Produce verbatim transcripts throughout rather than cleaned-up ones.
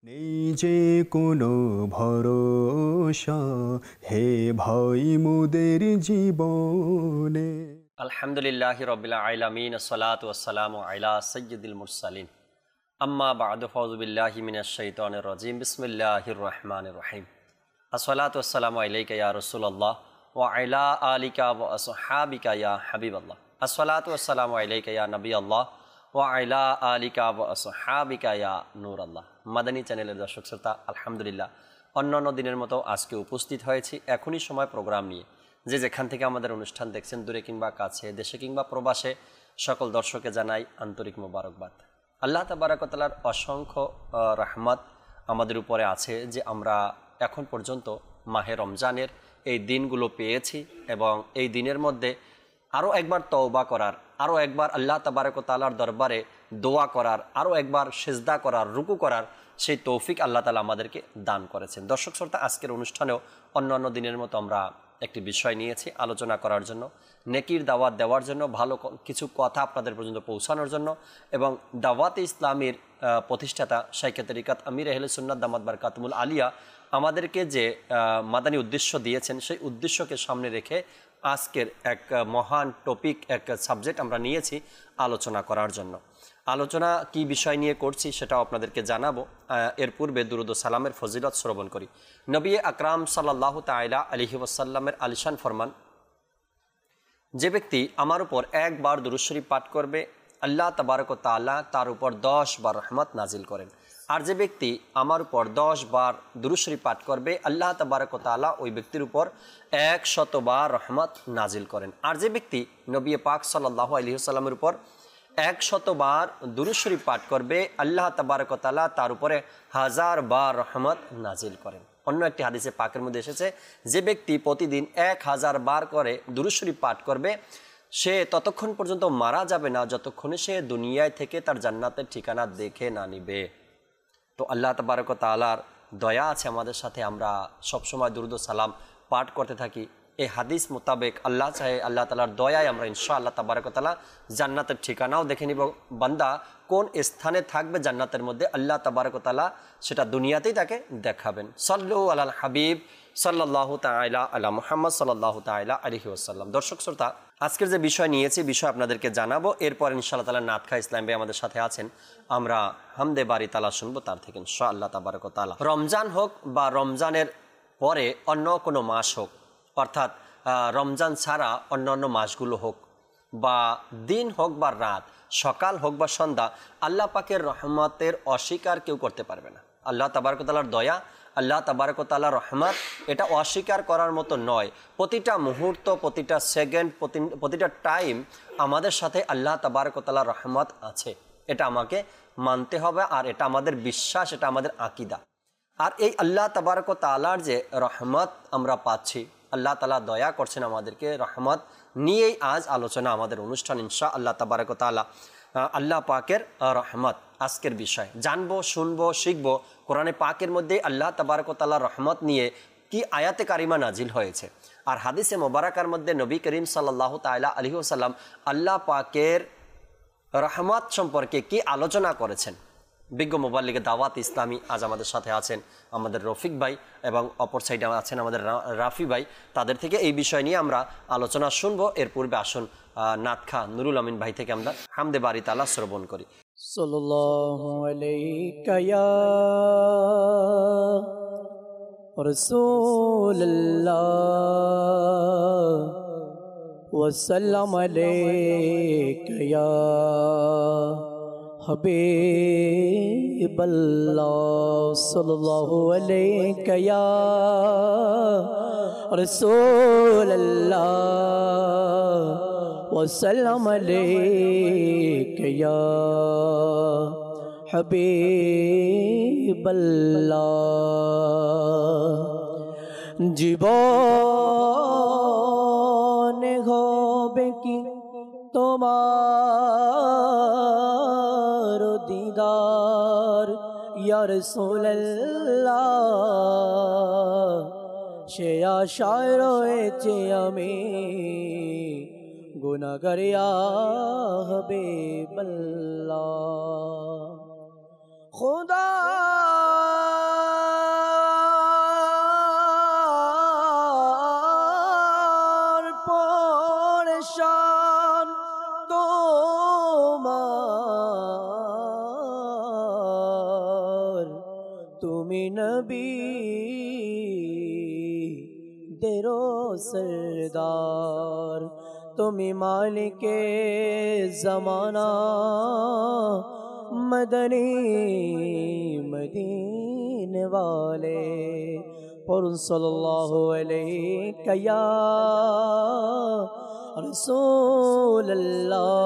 নেই যে কোনো ভরসা হে ভাই মোদের জীবনে। আলহামদুলিল্লাহি রাব্বিল আলামিন আসসালাতু ওয়াসসালামু আলা সাইয়্যিদিল মুরসালিন আম্মা বা'দু ফাউযু বিল্লাহি মিনাশ শাইতানির রাজিম বিসমিল্লাহির রহমানির রহিম আসসালাতু ওয়াসসালামু আলাইকা ইয়া রাসূলুল্লাহ ওয়া আলা আলিকা ওয়া আসহাবিকা ইয়া হাবিবাল্লাহ আসসালাতু ওয়াসসালামু আলাইকা ইয়া নবিয়াল্লাহ ওয়া আলা আলিকা ওয়া আসহাবিকা ইয়া নূরাল্লাহ। মাদানী চ্যানেলের দর্শক শ্রোতা, আলহামদুলিল্লাহ অন্যান্য দিনের মতো আজকে উপস্থিত হয়েছি এখনই সময় প্রোগ্রাম নিয়ে। যে যেখান থেকে আমাদের অনুষ্ঠান দেখছেন, দূরে কিংবা কাছে, দেশে কিংবা প্রবাসে, সকল দর্শকে জানাই আন্তরিক মোবারকবাদ। আল্লাহ তাবারক ওয়া তাআলার অসংখ্য রহমত আমাদের উপরে আছে যে আমরা এখন পর্যন্ত মাহে রমজানের এই দিনগুলো পেয়েছি এবং এই দিনের মধ্যে আরও একবার তওবা করার, আরও একবার আল্লাহ তাবারক ওয়া তাআলার দরবারে দোয়া করার, আরও একবার সিজদা করার, রুকু করার সেই তৌফিক আল্লাহ তাআলা আমাদেরকে দান করেছেন। দর্শক শ্রোতা, আজকের অনুষ্ঠানেও অন্যান্য দিনের মতো আমরা একটি বিষয় নিয়েছি আলোচনা করার জন্য, নেকির দাওয়াত দেওয়ার জন্য, ভালো কিছু কথা আপনাদের পর্যন্ত পৌঁছানোর জন্য এবং দাওয়াতে ইসলামের প্রতিষ্ঠাতা শাইখে তরিকাত আমির আহলে সুন্নাত দামাত বারকাতুহুল আলিয়া আমাদেরকে যে মাদানী উদ্দেশ্য দিয়েছেন, সেই উদ্দেশ্যকে সামনে রেখে আজকের এক মহান টপিক, এক সাবজেক্ট আমরা নিয়েছি আলোচনা করার জন্য। আলোচনা কি বিষয় নিয়ে করছি সেটাও আপনাদেরকে জানাবো। এর পূর্বে দুরূদ ও সালামের ফজিলত শ্রবণ করি। নবী আকরাম সাল্লাল্লাহু তাআলা আলাইহি ওয়াসাল্লামের আলিশান ফরমান, যে ব্যক্তি আমার উপর একবার দুরূদ শরীফ পাঠ করবে, আল্লাহ তাবারক ওয়া তাআলা তার উপর দশ বার রহমত নাজিল করেন। আর যে ব্যক্তি আমার উপর দশ বার দুরূদ শরীফ পাঠ করবে, আল্লাহ তাবারক ওয়া তাআলা ওই ব্যক্তির উপর এক শতবার রহমত নাজিল করেন। আর যে ব্যক্তি নবী পাক সাল্লাল্লাহু আলাইহি ওয়াসাল্লামের উপর এক শতবার দুরূদ শরীফ পাঠ করবে, আল্লাহ তাবারক ওয়া তাআলা তার উপরে হাজার বার রহমত নাজিল করেন। অন্য একটি হাদিসে পাকের মধ্যে এসেছে, যে ব্যক্তি প্রতিদিন এক হাজার বার করে দুরূদ শরীফ পাঠ করবে, সে ততক্ষণ পর্যন্ত মারা যাবে না যতক্ষণে সে দুনিয়ায় থেকে তার জান্নাতের ঠিকানা দেখে না নিবে। তো আল্লাহ তাবারক ওয়া তাআলার দয়া আছে আমাদের সাথে, আমরা সবসময় দুরূদ ও সালাম পাঠ করতে থাকি। এই হাদিস মোতাবেক আল্লাহ চাহে আল্লাহ তাআলার দয়ায় আমরা ইনশাআল্লাহ তাবারক ওয়া তাআলা জান্নাতের ঠিকানাও দেখে নিব। বান্দা কোন স্থানে থাকবে জান্নাতের মধ্যে, আল্লাহ তাবারক ওয়া তাআলা সেটা দুনিয়াতেই তাকে দেখাবেন। সাল্লু আলাল হাবিব সাল্লাল্লাহু তাআলা আলা মুহাম্মদ সাল্লাল্লাহু তাআলা আলাইহি ওয়াসাল্লাম। দর্শক শ্রোতা, আজকের যে বিষয় নিয়েছি, বিষয় আপনাদেরকে জানাবো। এরপর ইনশাআল্লাহ তাআলা নাতখা ইসলাম ভাই আমাদের সাথে আছেন, আমরা হামদে বাড়ি তালা শুনবো তার থেকে ইনশাআল্লাহ তাবারক ওয়া তাআলা। রমজান হোক বা রমজানের পরে অন্য কোনো মাস হোক, অর্থাৎ রমজান ছাড়া অন্যান্য মাসগুলো হোক, বা দিন হোক বা রাত, সকাল হোক বা সন্ধ্যা, আল্লাহ পাকের রহমতের অস্বীকার কেউ করতে পারবে না। আল্লাহ তাবারক ওয়া তাআলার দয়া, আল্লাহ তাবারক ওয়া তাআলার রহমত, এটা অস্বীকার করার মতো নয়। প্রতিটা মুহূর্ত, প্রতিটা সেকেন্ড, প্রতিটা টাইম আমাদের সাথে আল্লাহ তাবারক ওয়া তাআলার রহমত আছে, এটা আমাকে মানতে হবে। আর এটা আমাদের বিশ্বাস, এটা আমাদের আকীদা। আর এই আল্লাহ তাবারক ওয়া তাআলার যে রহমত আমরা পাচ্ছি, আল্লাহ তাআলা দয়া করছেন আমাদেরকে, রহমত নিয়েই আজ আলোচনা, আমাদের অনুষ্ঠান ইনশাআল্লাহ তাবারক ওয়া তাআলা। আল্লাহ পাকের রহমত আজকের বিষয় জানবো, শুনবো, শিখবো। কোরআনে পাকের মধ্যে আল্লাহ তাবারক ওয়া তাআলার রহমত নিয়ে কি আয়াতে কারিমা নাজিল হয়েছে, আর হাদিসে মোবারকার মধ্যে নবী করিম সাল্লাল্লাহু তাআলা আলাইহি ওয়াসাল্লাম আল্লাহ পাকের রহমত সম্পর্কে কি আলোচনা করেছেন। বিজ্ঞ মুবাল্লিগে দাওয়াত ইসলামী আজ আমাদের সাথে আছেন আমাদের রফিক ভাই, এবং অপর সাইডে আছেন আমাদের রাফি ভাই। তাদের থেকে এই বিষয় নিয়ে আমরা আলোচনা শুনবো। এর পূর্বে আসুন নাতখা নুরুল আমিন ভাই থেকে আমরা হামদে বাড়ি তালা শ্রবণ করি। সাল্লাল্লাহু আলাইকা ইয়া রাসূলুল্লাহ ওয়া সাল্লাম আলাইকা ইয়া হাবিবাল্লাহ সাল্লাল্লাহু আলাইকা ইয়া রাসূলুল্লাহ ওয়া সাল্লাম আলাইকা ইয়া হাবিবাল্লাহ। জীবনে হবে কি তোমার দিদার ইয়া রাসূলুল্লাহ, সে আশায় রয়েছে আমি গুনাহগার ইয়া হাবিবাল্লাহ। खुदा তুমি নবী দেরো सरदार তুমি মালিকে জমানা মদনী মদিনে वाले পড়ুন সাল্লাল্লাহু আলাইহি ইয়া রাসূলুল্লাহ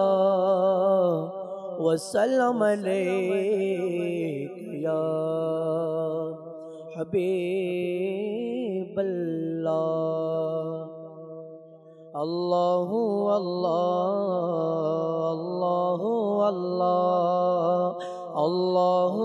وسلم عليك يا حبيب الله الله الله الله الله الله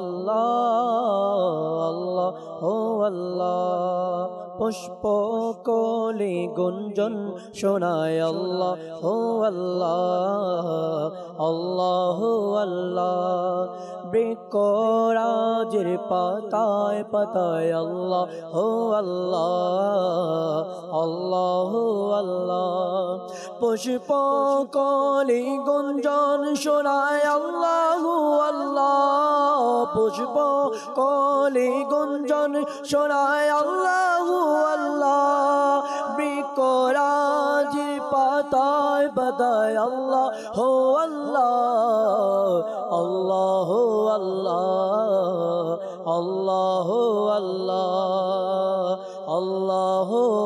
الله الله الله পুষ্প কলি গুঞ্জন শোনায় আল্লাহ হো আল্লাহ আল্লাহ আল্লাহ বৃক্ষরাজের পাতায় পাতায় আল্লাহ হো আল্লাহ আল্লাহ আল্লাহ পুষ্প কলি গুঞ্জন শোনায় আল্লাহ আল্লাহ পুষ্প কলি গুঞ্জন শোনায় আল্লাহ আল্লাহ বৃক্ষরাজের পাতায় পাতায় আল্লাহ হো আল্লাহ আল্লাহ আল্লাহ আল্লাহ আল্লাহ আল্লাহ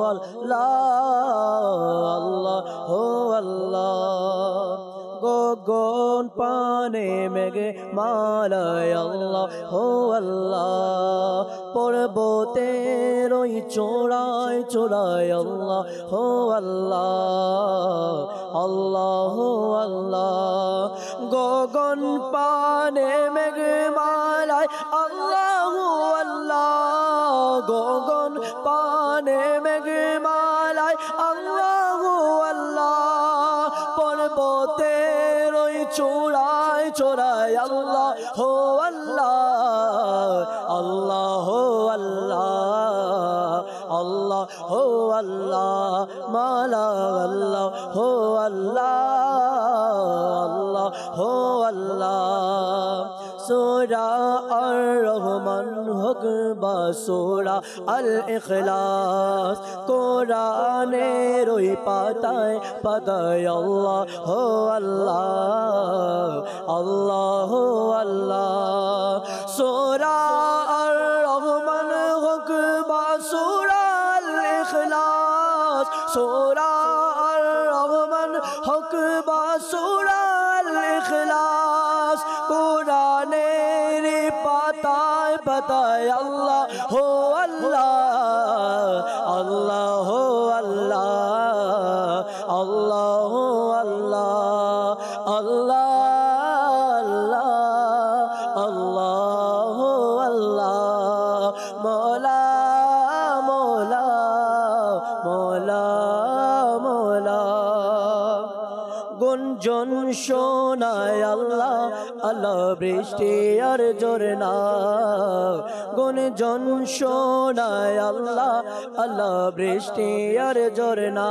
আল্লাহ আল্লাহ আল্লাহ গগন পানে মেঘে মালায় আল্লাহ হো আল্লাহ পর্বতের ওই চূড়ায় চূড়ায় আল্লাহ হো আল্লাহ আল্লাহ আল্লাহ গগন পানে মেঘে মালায় আল্লাহ আল্লাহ গগন পানে মেঘে মালায় আল্লাহ আল্লাহ পর্বতের ওই চূড়ায় চূড়ায় আল্লাহ হো আল্লাহ আল্লাহ হো আল্লাহ আল্লাহ হো আল্লাহ মালা আল্লাহ হো আল্লাহ আল্লাহ হো আল্লাহ সূরা আর রহমান হোক বা সূরা আল ইখলাস কোরআনের ওই পাতায় পাতায় আল্লাহ হো আল্লাহ আল্লাহ হো আল্লাহ সূরা আর রহমান হোক বা সূরা আল ইখলাস সূরা আর রহমান হোক বা সূরা আল ইখলাস কোরআনের পাতায় পাতায় আল্লাহ হো আল্লাহ আল্লাহ হো আল্লাহ আল্লাহ হো আল্লাহ আল্লাহ আল্লাহ হো আল্লাহ মওলা মওলা মওলা মওলা গুঞ্জন শোনায় আল্লাহ আল্লাহ বৃষ্টি আর ঝরনা গুঞ্জন শোনায় আল্লাহ আল্লাহ বৃষ্টি আর ঝরনা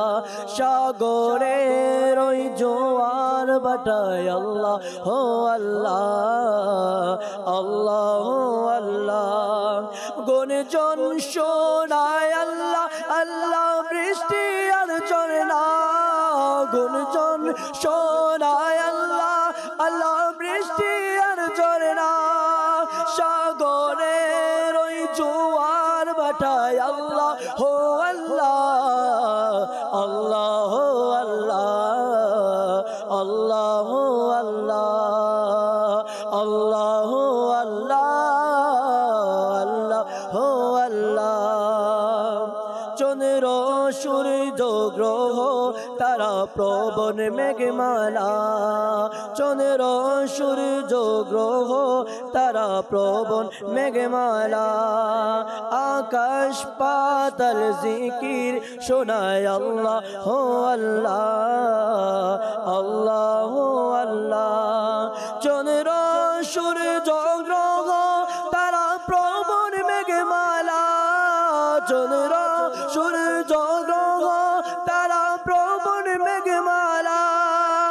সাগরের ওই জোয়ার বাটায় আল্লাহ হো আল্লাহ আল্লাহ হো আল্লাহ গুঞ্জন শোনায় আল্লাহ আল্লাহ বৃষ্টি আর ঝরনা গুঞ্জন শোনায় আল্লাহ আল্লাহ বৃষ্টি আর ঝরনা সাগরের ওই জোয়ার বাটায় আল্লাহ হো আল্লাহ আল্লাহ হো আল্লাহ আল্লাহ হো আল্লাহ আল্লাহ হো আল্লাহ আল্লাহ হো আল্লাহ চন্দ্র সূর্য গ্রহ তারা প্রবণ মেঘমালা চন্দ্র সূর্য গ্রহ তারা প্রবণ মেঘমালা আকাশ পাতাল জিকির শোনায় আল্লাহ হো আল্লাহ আল্লাহ হো আল্লাহ চন্দ্র সূর্য গ্রহ তারা প্রবণ মেঘমালা চন্দ্র সূর্য গ্রহ তারা প্রবণ মেঘমালা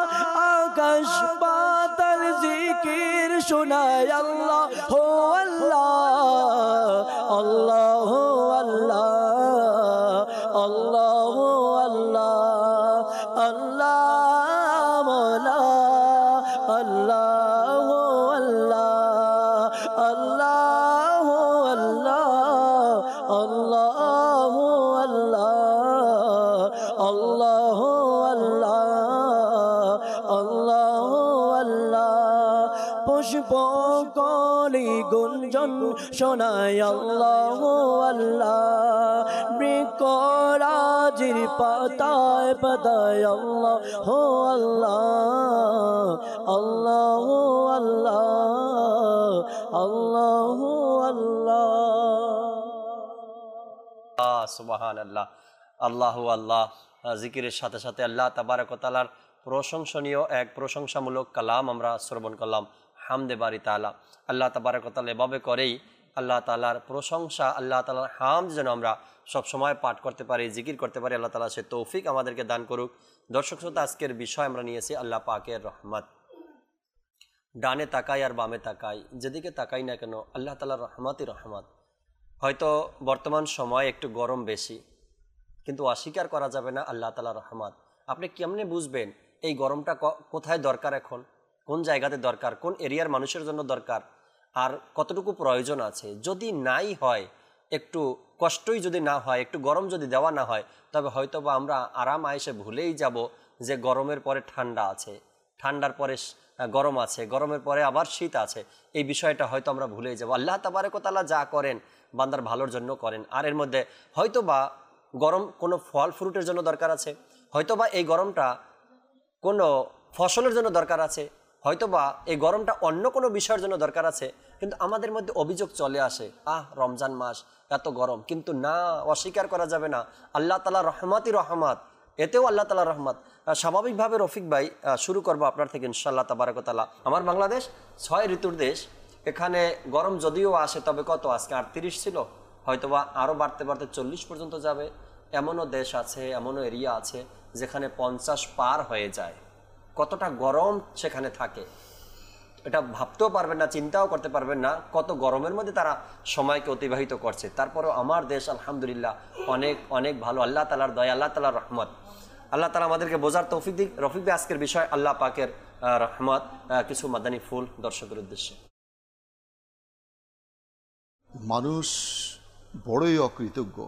আকাশ পাতাল জিকির শোনায় আল্লাহ হো আল্লাহ আল্লাহ আল্লাহ আল্লাহ আল্লাহ আল্লাহ আল্লাহ আল্লাহ আল্লাহ পুষ্প কলি গুঞ্জন শোনায় আল্লাহ আল্লাহ বৃক্ষরাজির পাতায় পাতায় আল্লাহ আল্লাহ আল্লাহ আল্লাহ আল্লাহ আল্লাহ সুবহানাল্লাহ। আল্লাহু আল্লাহ জিকিরের সাথে সাথে আল্লাহ তাবারক ওয়া তাআলার প্রশংসনীয় এক প্রশংসামূলক কালাম আমরা শ্রবণ করলাম, হামদে বারি তাআলা। আল্লাহ তাবারক ওয়া তাআলা এভাবে করেই আল্লাহ তাআলার প্রশংসা, আল্লাহ তাআলার হামদ যেন আমরা সবসময় পাঠ করতে পারি, জিকির করতে পারি। আল্লাহ তাআলা সে তৌফিক আমাদেরকে দান করুক। দর্শক শ্রোতা, আজকের বিষয় আমরা নিয়েছি আল্লাহ পাকের রহমত। ডানে তাকাই আর বামে তাকাই, যেদিকে তাকাই না কেন আল্লাহ তাআলার রহমতই রহমত। হয়তো বর্তমান সময় একটু গরম বেশি, কিন্তু অস্বীকার করা যাবে না আল্লাহ তাআলার রহমত। আপনি কেমনে বুঝবেন এই গরমটা কোথায় দরকার, এখন কোন জায়গাতে দরকার, কোন এরিয়ার মানুষের জন্য দরকার, আর কতটুকু প্রয়োজন আছে? যদি নাই হয়, একটু কষ্টই যদি না হয়, একটু গরম যদি দেওয়া না হয়, তবে হয়তো বা আমরা আরাম আয়েসে ভুলেই যাব যে গরমের পরে ঠান্ডা আছে, ঠান্ডার পরে গরম আছে, গরমের পরে আবার শীত আছে। এই বিষয়টা হয়তো আমরা ভুলেই যাব। আল্লাহ তাবারক ওয়া তাআলা যা করেন বান্দার ভালোর জন্য করেন। আর এর মধ্যে হয়তো বা গরম কোনো ফল ফ্রুটের জন্য দরকার আছে, হয়তো বা এই গরমটা কোনো ফসলের জন্য দরকার আছে, হয়তোবা এই গরমটা অন্য কোনো বিষয়ের জন্য দরকার আছে। কিন্তু আমাদের মধ্যে অভিযোগ চলে আসে, আহ রমজান মাস এত গরম, কিন্তু না, অস্বীকার করা যাবে না আল্লাহ তাআলা রহমতই রহমত, এতেও আল্লাহ তাআলা রহমত। স্বাভাবিকভাবে রফিক ভাই শুরু করবো আপনার থেকে ইনশাআল্লাহ তাবারক ওয়া তাআলা। আমার বাংলাদেশ ছয় ঋতুর দেশ, এখানে গরম যদিও আসে তবে কত আজকে আটত্রিশ ছিল, হয়তোবা আরও বাড়তে বাড়তে চল্লিশ পর্যন্ত যাবে। এমনও দেশ আছে, এমনও এরিয়া আছে যেখানে পঞ্চাশ পার হয়ে যায়। কতটা গরম সেখানে থাকে এটা ভাবতেও পারবেন না, চিন্তাও করতে পারবেন না, কত গরমের মধ্যে তারা সময়কে অতিবাহিত করছে। তারপরেও আমার দেশ আলহামদুলিল্লাহ অনেক অনেক ভালো, আল্লাহ তাআলার দয়া, আল্লাহ তাআলার রহমত। আল্লাহ তাআলা আমাদেরকে বোঝার তৌফিক দিক। রফিক ভাই, আজকের বিষয় আল্লাহ পাকের রহমত, কিছু মাদানী ফুল দর্শকের উদ্দেশ্যে। মানুষ বড়ই অকৃতজ্ঞ।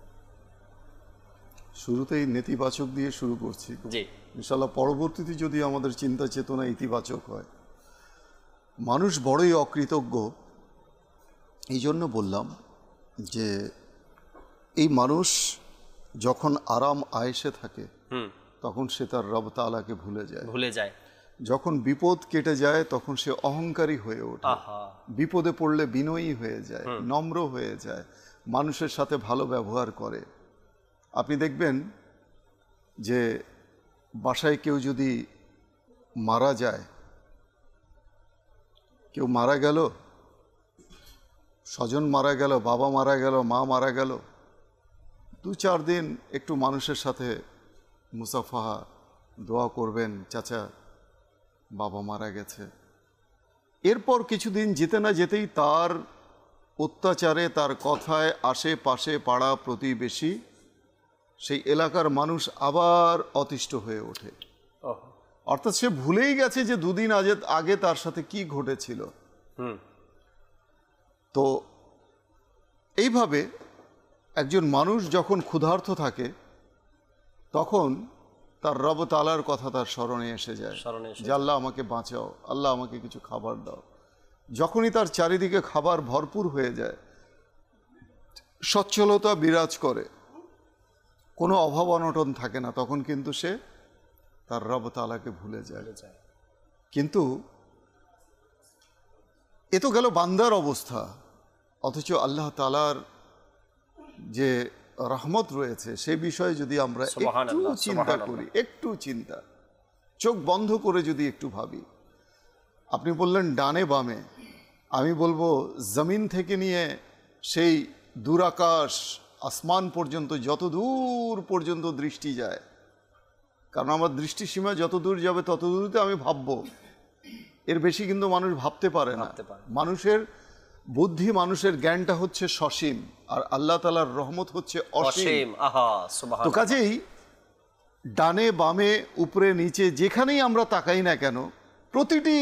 শুরুতেই নেতিবাচক দিয়ে শুরু করছি, জি ইনশাআল্লাহ পরবর্তীতে যদি আমাদের চিন্তা চেতনা ইতিবাচক হয়। মানুষ বড়ই অকৃতজ্ঞ, এই জন্য বললাম যে এই মানুষ যখন আরাম আয়েশে থাকে তখন সে তার রব তাআলাকে ভুলে যায় ভুলে যায় যখন বিপদ কেটে যায় তখন সে অহংকারী হয়ে ওঠে, বিপদে পড়লে বিনয়ী হয়ে যায়, নম্র হয়ে যায়, মানুষের সাথে ভালো ব্যবহার করে। আপনি দেখবেন যে বাসায় কেউ যদি মারা যায়, কেউ মারা গেল, স্বজন মারা গেল, বাবা মারা গেল, মা মারা গেল, দু চার দিন একটু মানুষের সাথে মুসাফাহা, দোয়া করবেন, চাচা বাবা মারা গেছে। এরপর কিছুদিন যেতে না যেতেই তার অত্যাচারে, তার কথায় আশেপাশে পাড়া প্রতিবেশী, সেই এলাকার মানুষ আবার অতিষ্ঠ হয়ে ওঠে। অর্থাৎ সে ভুলেই গেছে যে দুদিন আগে আগে তার সাথে কি ঘটেছিল। তো এইভাবে একজন মানুষ যখন ক্ষুধার্ত থাকে তখন তার রব তাআলার কথা তার স্মরণে এসে যায় যে আল্লাহ আমাকে বাঁচাও, আল্লাহ আমাকে কিছু খাবার দাও। যখনই তার চারিদিকে খাবার ভরপুর হয়ে যায়, সচ্ছলতা বিরাজ করে, কোনো অভাব অনটন থাকে না, তখন কিন্তু সে তার রব তাআলাকে ভুলে যায়। কিন্তু এ তো গেল বান্দার অবস্থা, অথচ আল্লাহ তাআলার যে রহমত রয়েছে সে বিষয়ে যদি আমরা একটু চিন্তা করি, একটু চিন্তা, চোখ বন্ধ করে যদি একটু ভাবি। আপনি বললেন ডানে বামে, আমি বলবো জমিন থেকে নিয়ে সেই দূরাকাশ আসমান পর্যন্ত, যত দূর পর্যন্ত দৃষ্টি যায়, কারণ আমার দৃষ্টিসীমা যত দূর যাবে তত দূরতে আমি ভাববো, এর বেশি কিন্তু মানুষ ভাবতে পারে না। মানুষের বুদ্ধি, মানুষের জ্ঞানটা হচ্ছে সসীম, আর আল্লাহ তাআলার রহমত হচ্ছে অসীম। তো কাজেই ডানে বামে উপরে নিচে যেখানেই আমরা তাকাই না কেন, প্রতিটি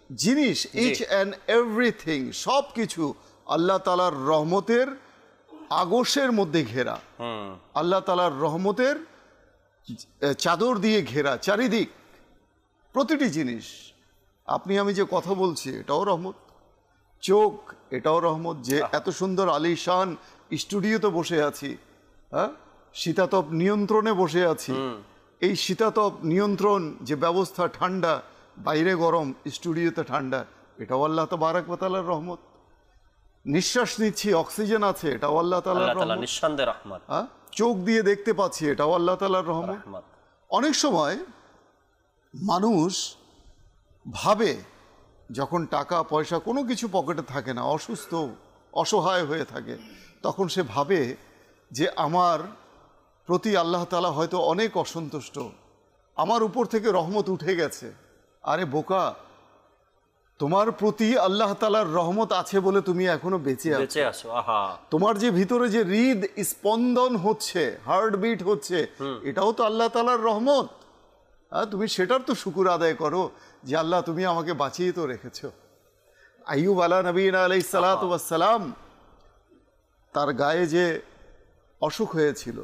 জিনিস, ইচ অ্যান্ড এভরিথিং, সব কিছু আল্লাহ তাআলার রহমতের আগোশের মধ্যে ঘেরা, আল্লাহ তাআলার রহমতের চাদর দিয়ে ঘেরা চারিদিক। প্রতিটি জিনিস, আপনি আমি যে কথা বলছি এটাও রহমত, চোখ এটাও রহমত, যে এত সুন্দর আলিশান স্টুডিওতে বসে আছি, হ্যাঁ, শীতাতপ নিয়ন্ত্রণে বসে আছি, এই শীতাতপ নিয়ন্ত্রণ যে ব্যবস্থা, ঠান্ডা, বাইরে গরম, স্টুডিওতে ঠান্ডা, এটাও আল্লাহ তাবারক ওয়া তাআলার রহমত। নিঃশ্বাস নিচ্ছি, অক্সিজেন আছে, এটাও আল্লাহ তাআলার রহমত, নিঃসন্দেহে রহমত। হ্যাঁ, চোখ দিয়ে দেখতে পাচ্ছি, এটাও আল্লাহ তাআলার রহমত। অনেক সময় মানুষ ভাবে যখন টাকা পয়সা কোনো কিছু পকেটে থাকে না, অসুস্থ অসহায় হয়ে থাকে, তখন সে ভাবে যে আমার প্রতি আল্লাহ তাআলা হয়তো অনেক অসন্তুষ্ট, আমার উপর থেকে রহমত উঠে গেছে। আরে বোকা, তোমার প্রতি আল্লাহ তাআলার রহমত আছে বলে তুমি এখনো বেঁচে আছো। তোমার যে ভিতরে যে হৃদ স্পন্দন হচ্ছে, হার্টবিট হচ্ছে, এটাও তো আল্লাহ তাআলার রহমত। হ্যাঁ, তুমি সেটার তো শুকর আদায় করো যে আল্লাহ তুমি আমাকে বাঁচিয়ে তো রেখেছো। আইয়ুব আলা নবীনা আলাইহিস সালাতু ওয়াস সালাম, তার গায়ে যে অসুখ হয়েছিল,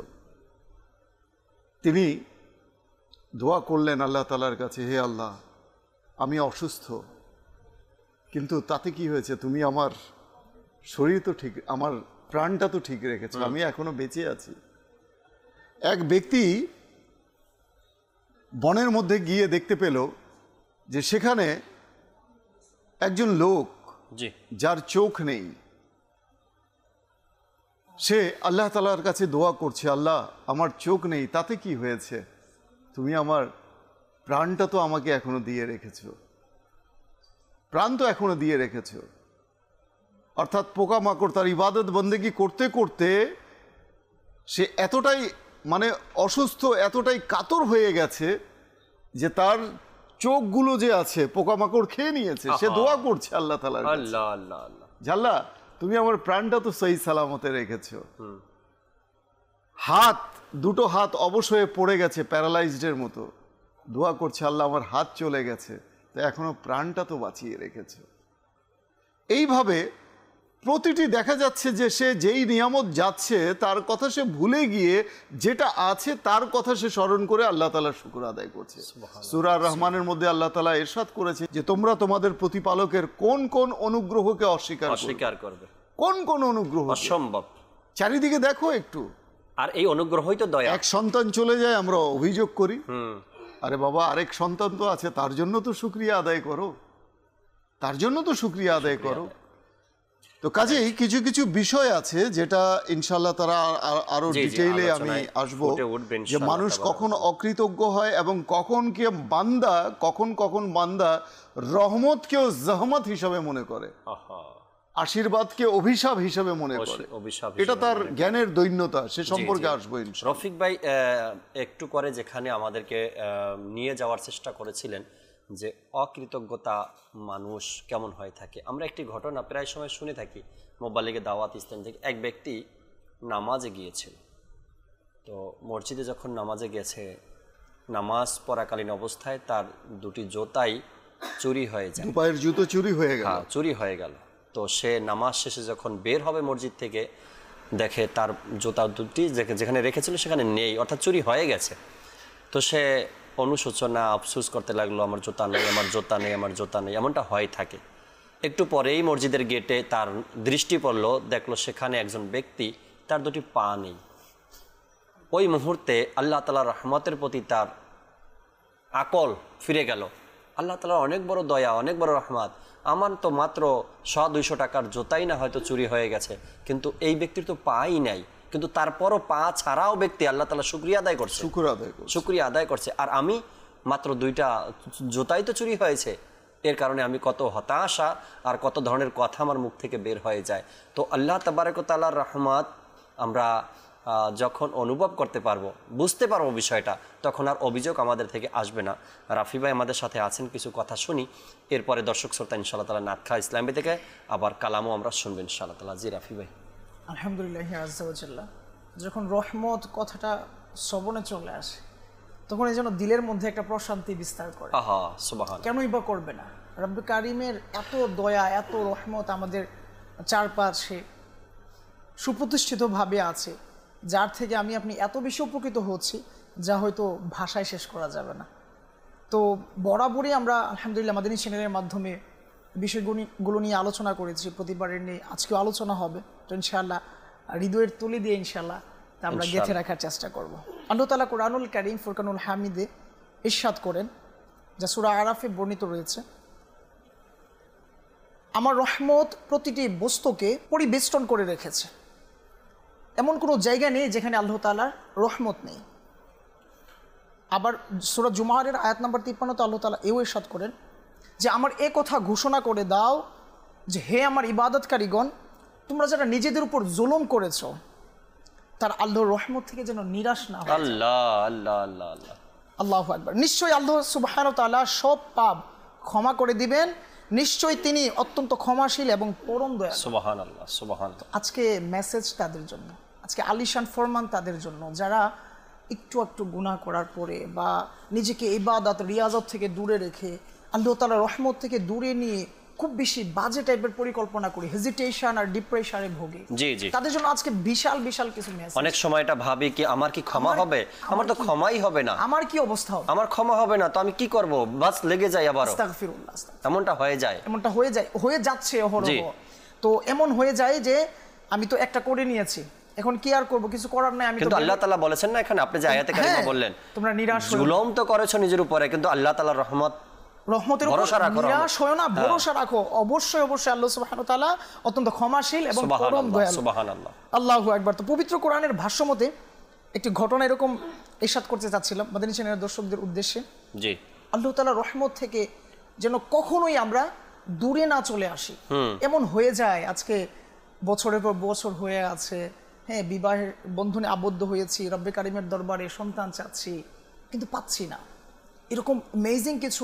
তিনি দোয়া করলেন আল্লাহ তাআলার কাছে, হে আল্লাহ, আমি অসুস্থ, কিন্তু তাতে কি হয়েছে, তুমি আমার শরীর তো ঠিক, আমার প্রাণটা তো ঠিক রেখেছো, আমি এখনো বেঁচে আছি। এক ব্যক্তি বনের মধ্যে গিয়ে দেখতে পেল যে সেখানে একজন লোক যার চোখ নেই, সে আল্লাহ তাআলার কাছে দোয়া করছে, আল্লাহ আমার চোখ নেই, তাতে কি হয়েছে, তুমি আমার প্রাণটা তো আমাকে এখনো দিয়ে রেখেছো, প্রাণ তো এখনো দিয়ে রেখেছো। অর্থাৎ পোকামাকড় তার ইবাদত বন্দেগী করতে করতে সে এতটাই মানে অসুস্থ, এতটাই কাতর হয়ে গেছে যে তার চোখগুলো যে আছে পোকামাকড় খেয়ে নিয়েছে। সে দোয়া করছে আল্লাহ তাআলার কাছে, আল্লাহ আল্লাহ আল্লাহ, আল্লাহ তুমি আমার প্রাণটা তো সহি সালামতে রেখেছো। হাত দুটো হাত অবশ হয়ে পড়ে গেছে প্যারালাইজডের মতো, দোয়া করছে আল্লাহ আমার হাত চলে গেছে, তো এখনো প্রাণটা তো বাঁচিয়ে রেখেছো। এইভাবে প্রতিটি দেখা যাচ্ছে যে সে যেই নিয়ামত যাচ্ছে তার কথা সে ভুলে গিয়ে যেটা আছে তার কথা সে স্মরণ করে আল্লাহ তাআলার শুকর আদায় করছে। সূরা রহমানের মধ্যে আল্লাহ তাআলা ইরশাদ করেছে যে তোমরা তোমাদের প্রতিপালকের কোন কোন অনুগ্রহকে অস্বীকার অস্বীকার করবে, কোন কোন অনুগ্রহ অসম্ভব। চারিদিকে দেখো একটু, আর এই অনুগ্রহই তো দয়া। এক সন্তান চলে যায় আমরা অভিযোগ করি, আরে বাবা আরেক সন্তান তো আছে, তার জন্য তো শুকরিয়া আদায় করো, তার জন্য তো শুকরিয়া আদায় করো। তো কাজেই কিছু কিছু বিষয় আছে যেটা ইনশাআল্লাহ তারা আরো ডিটেইলে আমি আসবো, যে মানুষ কখন অকৃতজ্ঞ হয় এবং কখন কে বান্দা কখন কখন বান্দা রহমতকেও জহমত হিসাবে মনে করে, আশীর্বাদকে অভিশাপ হিসাবে মনে করে, এটা তার জ্ঞানের দৈন্যতা, সে সম্পর্কে আসবো ইনশাআল্লাহ। রফিক ভাই একটু করে যেখানে আমাদেরকে নিয়ে যাওয়ার চেষ্টা করেছিলেন যে অকৃতজ্ঞতা মানুষ কেমন হয়ে থাকে, আমরা একটি ঘটনা প্রায় সময় শুনে থাকি মোবাল্লিগে দাওয়াত ইসলাম থেকে। এক ব্যক্তি নামাজে গিয়েছিল, তো মসজিদে যখন নামাজে গেছে, নামাজ পড়াকালীন অবস্থায় তার দুটি জুতাই চুরি হয়ে যায়, পায়ের জুতো চুরি হয়ে গেল, হ্যাঁ চুরি হয়ে গেল। তো সে নামাজ শেষে যখন বের হবে মসজিদ থেকে, দেখে তার জুতা দুটি যেখানে রেখেছিল সেখানে নেই, অর্থাৎ চুরি হয়ে গেছে। তো সে অনুশোচনা আফসোস করতে লাগলো, আমার জুতা নেই, আমার জুতা নেই, আমার জুতা নেই, এমনটা হয় থাকে। একটু পরেই মসজিদের গেটে তার দৃষ্টি পড়লো, দেখলো সেখানে একজন ব্যক্তি, তার দুটি পা নেই। ওই মুহূর্তে আল্লাহ তাআলার রহমতের প্রতি তার আকল ফিরে গেল। আল্লাহ তাআলার অনেক বড় দয়া, অনেক বড় রহমত, আমার তো মাত্র শ দুইশো টাকার জুতাই না হয়তো চুরি হয়ে গেছে, কিন্তু এই ব্যক্তির তো পাই নাই, কিন্তু তারপরও পা ছাড়াও ব্যক্তি আল্লাহ তাআলা শুকরিয়া আদায় করছে, শুকর আদায় করছে, শুকরিয়া আদায় করছে। আর আমি মাত্র দুইটা জুতাই তো চুরি হয়েছে, এর কারণে আমি কত হতাশা আর কত ধরনের কথা আমার মুখ থেকে বের হয়ে যায়। তো আল্লাহ তাবারক ওয়া তাআলার রহমত আমরা যখন অনুভব করতে পারবো, বুঝতে পারবো বিষয়টা, তখন আর অভিযোগ আমাদের থেকে আসবে না। রাফি ভাই আমাদের সাথে আছেন, কিছু কথা শুনি, এরপরে দর্শক শ্রোতা ইনশাআল্লাহ তাআলা নাতখা ইসলামী থেকে আবার কালামও আমরা শুনবেন ইনশাআল্লাহ তাআলা। জি রাফি ভাই। আলহামদুলিল্লাহ আযজা ওয়া জাল্লা, যখন রহমত কথাটা শ্রবণে চলে আসে তখন এই যেন দিলের মধ্যে একটা প্রশান্তি বিস্তার করে। আহা সুবহান, কেনই বা করবে না, রব্বে কারিমের এত দয়া এত রহমত আমাদের চারপাশে সুপ্রতিষ্ঠিতভাবে আছে, যার থেকে আমি আপনি এত বেশি উপকৃত হচ্ছি যা হয়তো ভাষায় শেষ করা যাবে না। তো বরাবরই আমরা আলহামদুলিল্লাহ মাদানী চ্যানেলের মাধ্যমে বিষয়গুলো নিয়ে আলোচনা করেছি, প্রতিবারের নিয়ে আজকেও আলোচনা হবে। তো ইনশাআল্লাহ হৃদয়ের তুলি দিয়ে ইনশাআল্লাহ তা আমরা গেঁথে রাখার চেষ্টা করব। আল্লাহ তাআলা কুরআনুল কারীম ফুরকানুল হামিদে ইরশাদ করেন, যা সূরা আরাফে বর্ণিত রয়েছে, আমার রহমত প্রতিটি বস্তুকে পরিবেষ্টন করে রেখেছে। এমন কোনো জায়গা নেই যেখানে আল্লাহ তাআলার রহমত নেই। আবার সূরা জুমারের আয়াত নাম্বার তিপ্পান্নতে আল্লাহ তাআলা এও ইরশাদ করেন যে আমার এ কথা ঘোষণা করে দাও যে হে আমার ইবাদতকারীগণ, তোমরা যারা নিজেদের উপর জুলুম করেছো তার আল্লাহর রহমত থেকে যেন নিরাশ না হয়। আল্লাহ আল্লাহ আল্লাহ আল্লাহ আল্লাহু আকবার। নিশ্চয়ই আল্লাহ সুবহানাহু ওয়া তাআলা সব পাপ ক্ষমা করে দিবেন, নিশ্চয়ই তিনি অত্যন্ত ক্ষমাশীল এবং পরম দয়ালু। সুবহানাল্লাহ সুবহানাল্লাহ। আজকে মেসেজ তাদের জন্য, আজকে আলিশান ফরমান তাদের জন্য যারা একটু একটু গুনাহ করার পরে বা নিজেকে ইবাদত রিয়াজত থেকে দূরে রেখে আল্লাহ তাআলার রহমত থেকে দূরে নিয়ে খুব বেশি বাজে টাইপের পরিকল্পনা করি, হেজিটেশন আর ডিপ্রেশনে ভোগে, জি জি, তাদের জন্য আজকে বিশাল বিশাল কিছু মেসেজ। অনেক সময় এটা ভাবি কি আমার কি ক্ষমা হবে, আমার তো ক্ষমাই হবে না, আমার কি অবস্থা হবে, আমার ক্ষমা হবে না, তো আমি কি করব, বাস লেগে যাই আবার, আস্তাগফিরুল্লাহ, এমনটা হয়ে যায়, এমনটা হয়ে যায়, হয়ে যাচ্ছে অহরহ। তো এমন হয়ে যায় যে আমি তো একটা করে নিয়েছি, এখন কি আর করব, কিছু করার নাই। আমি কিন্তু আল্লাহ তাআলা বলেছেন না এখানে, আপনি যে আয়াতে কারিমা বললেন তোমরা নিরাশ হও, জুলুম তো করেছো নিজের উপরে, কিন্তু আল্লাহ তাআলার রহমত রহমতের উপর নিরাশ হয়ো না, ভরসা রাখো। অবশ্যই অবশ্যই আল্লাহ সুবহানাহু ওয়া তাআলা অত্যন্ত ক্ষমাশীল এবং পরম দয়ালু। সুবহানাল্লাহ, আল্লাহু আকবার। তো পবিত্র কোরআনের ভাষ্যমতে একটি ঘটনা এরকম ইরশাদ করতে চাচ্ছিলাম মাদানী চ্যানেলের দর্শকদের উদ্দেশ্যে। জি, আল্লাহ তাআলার রহমত থেকে যেন কখনোই আমরা দূরে না চলে আসি। এমন হয়ে যায় আজকে বছরের পর বছর হয়ে আছে, হ্যাঁ, বিবাহের বন্ধনে আবদ্ধ হয়েছি, রব্বে কারিমের দরবারে সন্তান চাচ্ছি কিন্তু পাচ্ছি না। এরকম অ্যামেজিং কিছু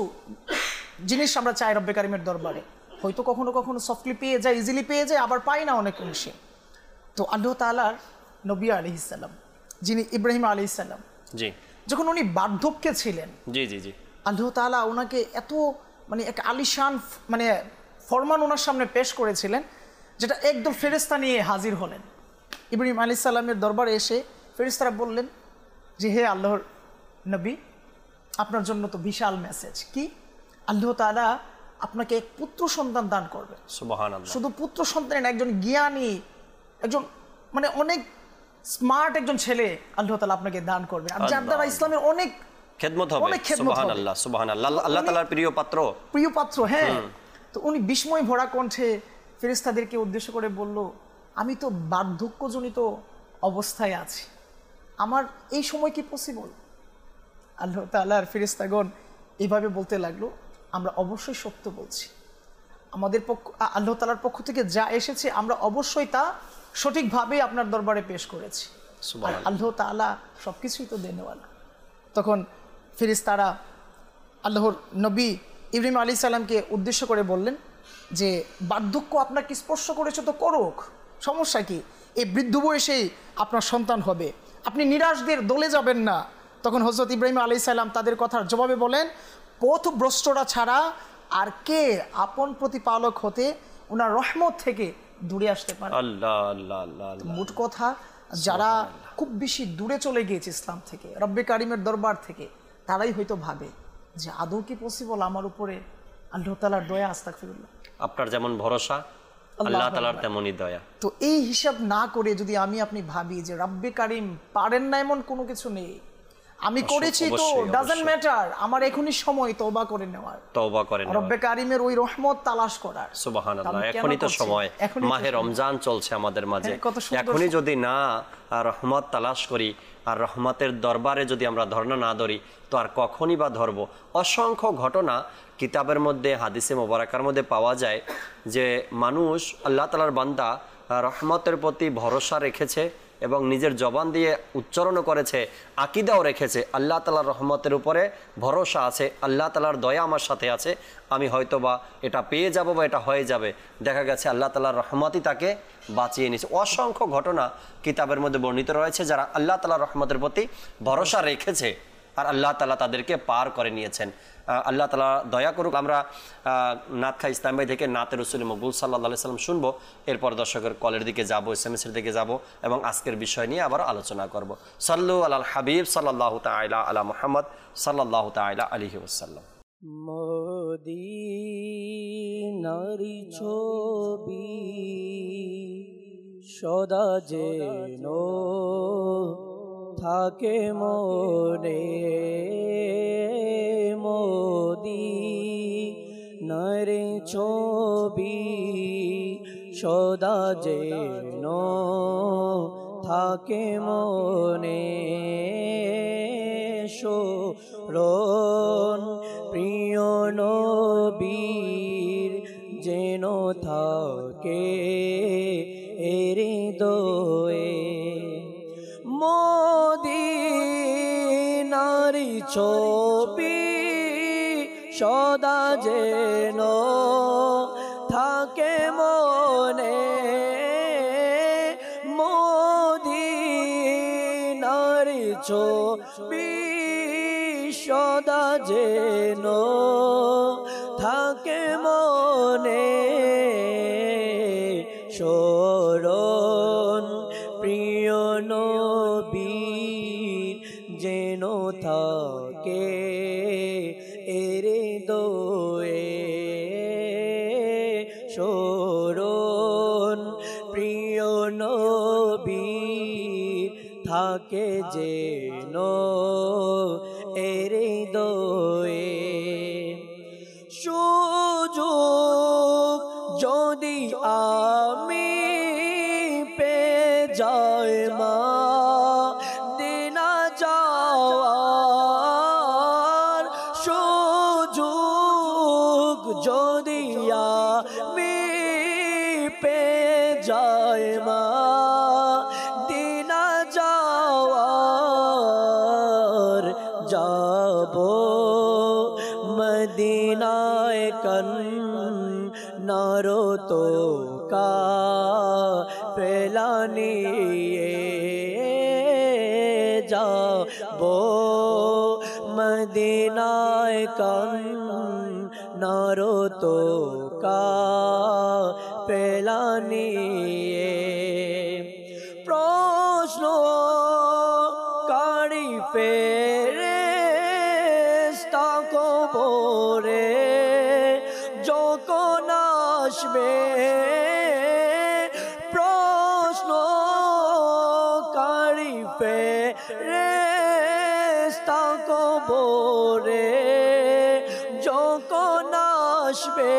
জিনিস আমরা চাই রব্বে কারিমের দরবারে, হয়তো কখনো কখনো সফটলি পেয়ে যায়, ইজিলি পেয়ে যায়, আবার পাই না অনেক অংশে। তো আল্লাহ তাআলার নবী আলাইহিস সালাম, যিনি ইব্রাহিম আলাইহিস সালাম, জি, যখন উনি বার্ধক্যে ছিলেন, জি জি জি, আল্লাহ তাআলা ওনাকে এত মানে এক আলিশান মানে ফরমান ওনার সামনে পেশ করেছিলেন, যেটা একদম ফেরেশতা নিয়ে হাজির হলেন। ইব্রাহিম আলাইহিস সালামের দরবারে এসে ফেরেশতারা বললেন যে হে আল্লাহর নবী, আপনার জন্য তো বিশাল মেসেজ। কি? আল্লাহ তাআলা আপনাকে এক পুত্র সন্তান দান করবে। সুবহানাল্লাহ। শুধু পুত্র সন্তান না, একজন জ্ঞানী, একজন মানে অনেক স্মার্ট একজন ছেলে আল্লাহ তাআলা আপনাকে দান করবে, আর যার দ্বারা ইসলামের অনেক খেদমত হবে। সুবহানাল্লাহ সুবহানাল্লাহ, আল্লাহ তাআলার প্রিয় পাত্র, প্রিয় পাত্র। হ্যাঁ, তো উনি বিস্ময় ভরা কণ্ঠে ফেরেশতাদেরকে উদ্দেশ্য করে বলল, আমি তো বার্ধক্যজনিত অবস্থায় আছি, আমার এই সময় কি পসিবল? আল্লাহ তাআলার ফেরেশতাগণ এইভাবে বলতে লাগলো, আমরা অবশ্যই সত্য বলছি, আমাদের পক্ষ আল্লাহ তাআলার পক্ষ থেকে যা এসেছে আমরা অবশ্যই তা সঠিকভাবে আপনার দরবারে পেশ করেছি। আল্লাহ তাআলা সবকিছুই তো দেনেওয়ালা। তখন ফেরেশতারা আল্লাহর নবী ইব্রাহিম আলাইহিস সালামকে উদ্দেশ্য করে বললেন যে বার্ধক্য আপনাকে স্পর্শ করেছে তো করুক, সমস্যা কি, এই বৃদ্ধ বয়সেই আপনার সন্তান হবে, আপনি নিরাশদের দলে যাবেন না। তখন হযরত ইব্রাহিম আলাইহিস সালাম তাদের কথার জবাবে বলেন, পথভ্রষ্টরা ছাড়া আর কে আপন প্রতিপালক হতে ওনার রহমত থেকে দূরে আসতে পারে? আল্লাহ আল্লাহ আল্লাহ। মোট কথা, যারা খুব বেশি দূরে চলে গিয়েছে ইসলাম থেকে, রব্বে কারিমের দরবার থেকে, তারাই হয়তো ভাবে যে আদৌ কি পসিবল আমার উপরে আল্লাহ তাআলার দয়া? আস্তাগফিরুল্লাহ। আপনার যেমন ভরসা, আল্লাহ তাআলার তেমনই দয়া। তো এই হিসাব না করে যদি আমি আপনি ভাবি যে রব্বে কারিম পারেন না এমন কোনো কিছু নেই, আমি করেছি তো ডাজন্ট ম্যাটার, আমার এখনই সময় তওবা করে নেওয়ার, তওবা করে নেওয়ার, রব্বে কারিমের ওই রহমত তালাশ করার। সুবহানাল্লাহ। এখনই তো সময়, মাহে রমজান চলছে আমাদের মাঝে, এখনই যদি না রহমত তালাশ করি আর রহমতের দরবারে যদি আমরা ধর্ণা না ধরি, তো আর কখনই বা ধরবো? অসংখ্য ঘটনা কিতাবের মধ্যে, হাদিসে মোবারকার মধ্যে পাওয়া যায় যে মানুষ, আল্লাহ তাআলার বান্দা, রহমতের প্রতি ভরসা রেখেছে এবং নিজের জবান দিয়ে উচ্চারণও করেছে, আকীদাও রেখেছে, আল্লাহ তাআলার রহমতের উপরে ভরসা আছে, আল্লাহ তাআলার দয়া আমার সাথে আছে, আমি হয়তো বা এটা পেয়ে যাব বা এটা হয়ে যাবে। দেখা গেছে আল্লাহ তাআলার রহমতই তাকে বাঁচিয়ে নিয়েছে। অসংখ্য ঘটনা কিতাবের মধ্যে বর্ণিত রয়েছে, যারা আল্লাহ তাআলার রহমতের প্রতি ভরসা রেখেছে আর আল্লাহ তাআলা তাদেরকে পার করে নিয়েছেন। আল্লাহ তাআলা দয়া করুক। আমরা নাত খা ইসলাম ভাই থেকে নাতে রসুল মকবুল সাল্লাল্লাহু আলাইহি সাল্লাম শুনবো, এরপর দর্শকের কলের দিকে যাবো, এসএমএসের দিকে যাব এবং আজকের বিষয় নিয়ে আবার আলোচনা করব। সাল্লু আলাল হাবিব সাল্লাল্লাহু তাআলা আলা মুহাম্মদ সাল্লাল্লাহু তাআলা আলাইহি ওয়াসাল্লাম। মদিনার ছবি সদা যেন থাকে মনে, মদিনার ছবি সদা যেন থাকে মনে, শরণ প্রিয় নবীর যেন থাকে হৃদয়ে, মদিনার ছবি সদা যেন থাকে মনে, মদিনার ছবি সদা যেন থাকে মনে, শরণ প্রিয় নবীর যেন থাকে হৃদয়ে, শরণ প্রিয় নবীর থাকে যেন হৃদয়ে, সুযোগ যদি আমি পেয়ে যাই মদিনা যাওয়ার, সুযোগ যদি আমি পেয়ে যাই মদিনা যাওয়ার, যাব মদিনায় কান্নারত কাফেলা নিয়ে, যাব মদিনায় কান্নারত কাফেলা নিয়ে, প্রশ্ন কারি ফেরেশতা কবরে যখন আসবে, প্রশ্ন কারি ফেরেশতা কবরে যখন আসবে,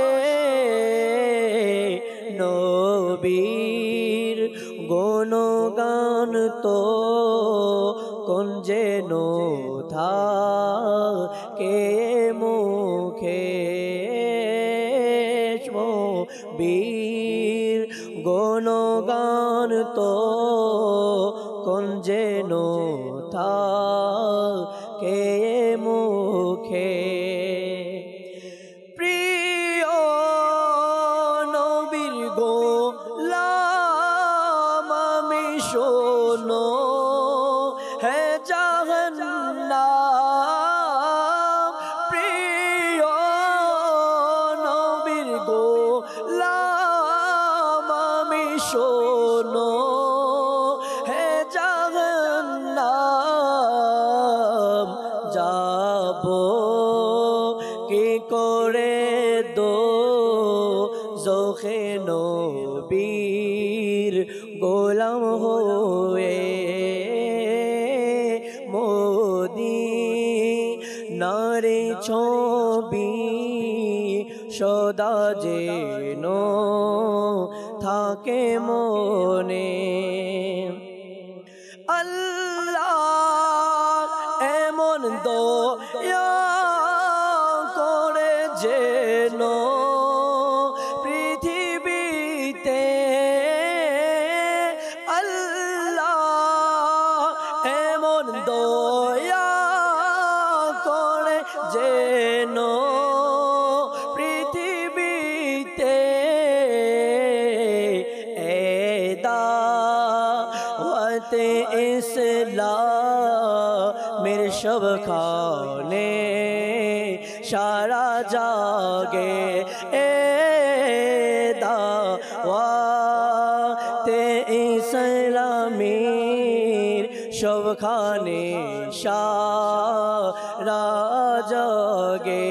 নবীর গুণগান তো কোন যেন থাকে মুখে, বীর গুণগান তো কোন যেন থাকে মুখে, প্রিয় নবীর গোলাম আমি শোনো হে জাহান্নাম, প্রিয় নবীর গোলাম আমি শোনো হে জাহান্নাম, যাব কি করে দো জোখে নবীর গোলাম হয়ে, মদিনার ছবি সদা যেন থাকে মনে, আল্লাহ এমন দয়া করে যেন পৃথিবীতে, আল্লাহ এমন দয়া করে যেন পৃথিবীতে, এ দাওয়াতে ইসলাম মের সবখানে সারা জাগে এ দাওয়াতে ইসলামীর সবখানে সারা জাগে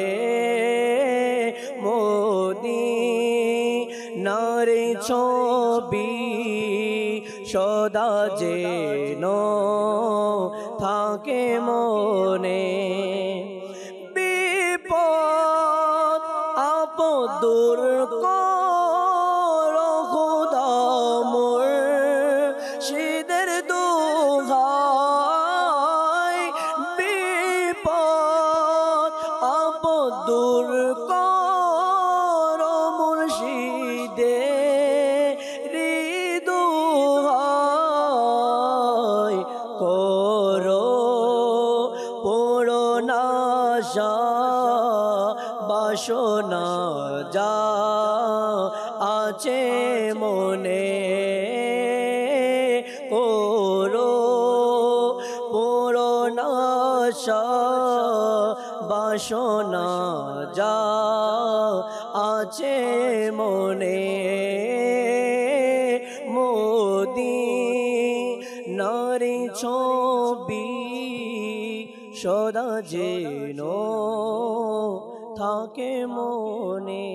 মদিনার ছবি সদা যেন থাকে মনে বিপদ আপদ দূর কর খোদা মুর্শিদের দোহাই বিপদ আপদ দূর কর মুর্শিদের দোহাই করো পুরনাশা বাসনা যা আছে মনে করো পুরনাশা বাসনা যা আছে মনে মদিনার ছবি সদা যেন থাকে মনে।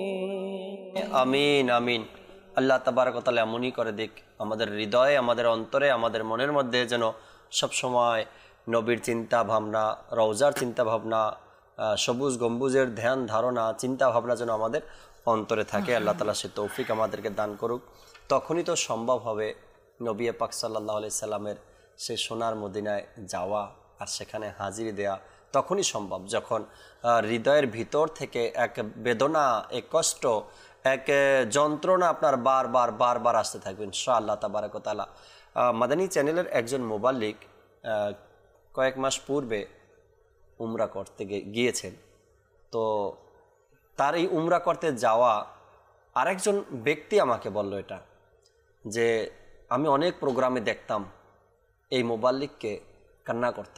আমিন আমিন। আল্লাহ তাবারক ওয়া তাআলা এমনই করে দিক আমাদের হৃদয়ে, আমাদের অন্তরে, আমাদের মনের মধ্যে যেন সবসময় নবীর চিন্তা ভাবনা, রওজার চিন্তা ভাবনা, সবুজ গম্বুজের ধ্যান ধারণা, চিন্তা ভাবনা যেন আমাদের অন্তরে থাকে। আল্লাহ তাআলা সে তৌফিক আমাদেরকে দান করুক। তখনই তো সম্ভব হবে নবী পাক সাল্লাল্লাহু আলাইহি সাল্লামের সেই সোনার মদিনায় যাওয়া আর সেখানে হাজিরি দেয়া। তখনই সম্ভব যখন হৃদয়ের ভিতর থেকে এক বেদনা, এক কষ্ট, এক যন্ত্রণা আপনার বারবার বারবার আসতে থাকবে ইনশাআল্লাহ তাবারক ওয়া তাআলা। মাদানী চ্যানেলের একজন মুবাল্লিগ কয়েক মাস পূর্বে উমরা করতে গিয়েছেন। তো তার এই উমরা করতে যাওয়া আরেকজন ব্যক্তি আমাকে বলল এটা, যে আমি অনেক প্রোগ্রামে দেখতাম এই মুবাল্লিগকে কান্না করত।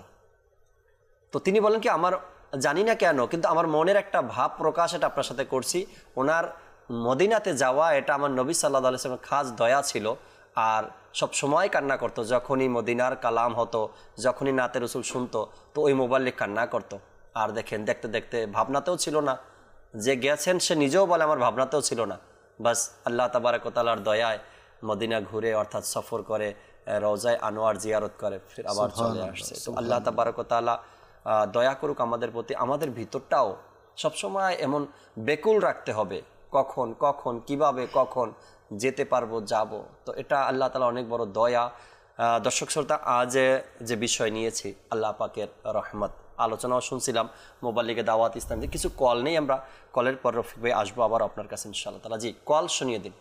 তো তিনি বলেন কি, আমার জানি না কেন, কিন্তু আমার মনের একটা ভাব প্রকাশ এটা আপনার সাথে করছি। ওনার মদিনাতে যাওয়া এটা আমার নবী সাল্লাল্লাহু আলাইহি ওয়াসাল্লামের খাস দয়া ছিল। আর সব সময় কান্না করতো, যখনই মদিনার কালাম হতো, যখনই নাতে রসুল শুনতো, তো ওই মুবাল্লিগ কান্না করতো। আর দেখেন, দেখতে দেখতে ভাবনাতেও ছিল না, যে গেছেন সে নিজেও বলে আমার ভাবনাতেও ছিল না, বাস আল্লাহ তাবারক ওয়া তাআলার দয়ায় মদিনা ঘুরে অর্থাৎ সফর করে রওজায়ে আনোয়ার জিয়ারত করে ফির আবার চলে আসছে। তো আল্লাহ তাবারক ওয়া তাআলা দয়া করুক আমাদের প্রতি। আমাদের ভিতরটাও সবসময় এমন বেকুল রাখতে হবে, কখন কখন কিভাবে কখন যেতে পারবো, যাব। তো এটা আল্লাহ তাআলা অনেক বড় দয়া। দর্শক শ্রোতা, আজ যে বিষয় নিয়েছি আল্লাহ পাকের রহমত, আলোচনাও শুনছিলাম মুবাল্লিগে দাওয়াত ইসলাম। কিছু কল নেই, আমরা কলের পর রফিক ভাই আসবো আবার আপনার কাছে ইনশাআল্লাহ তাআলা। জি, কল শুনিয়ে দিন।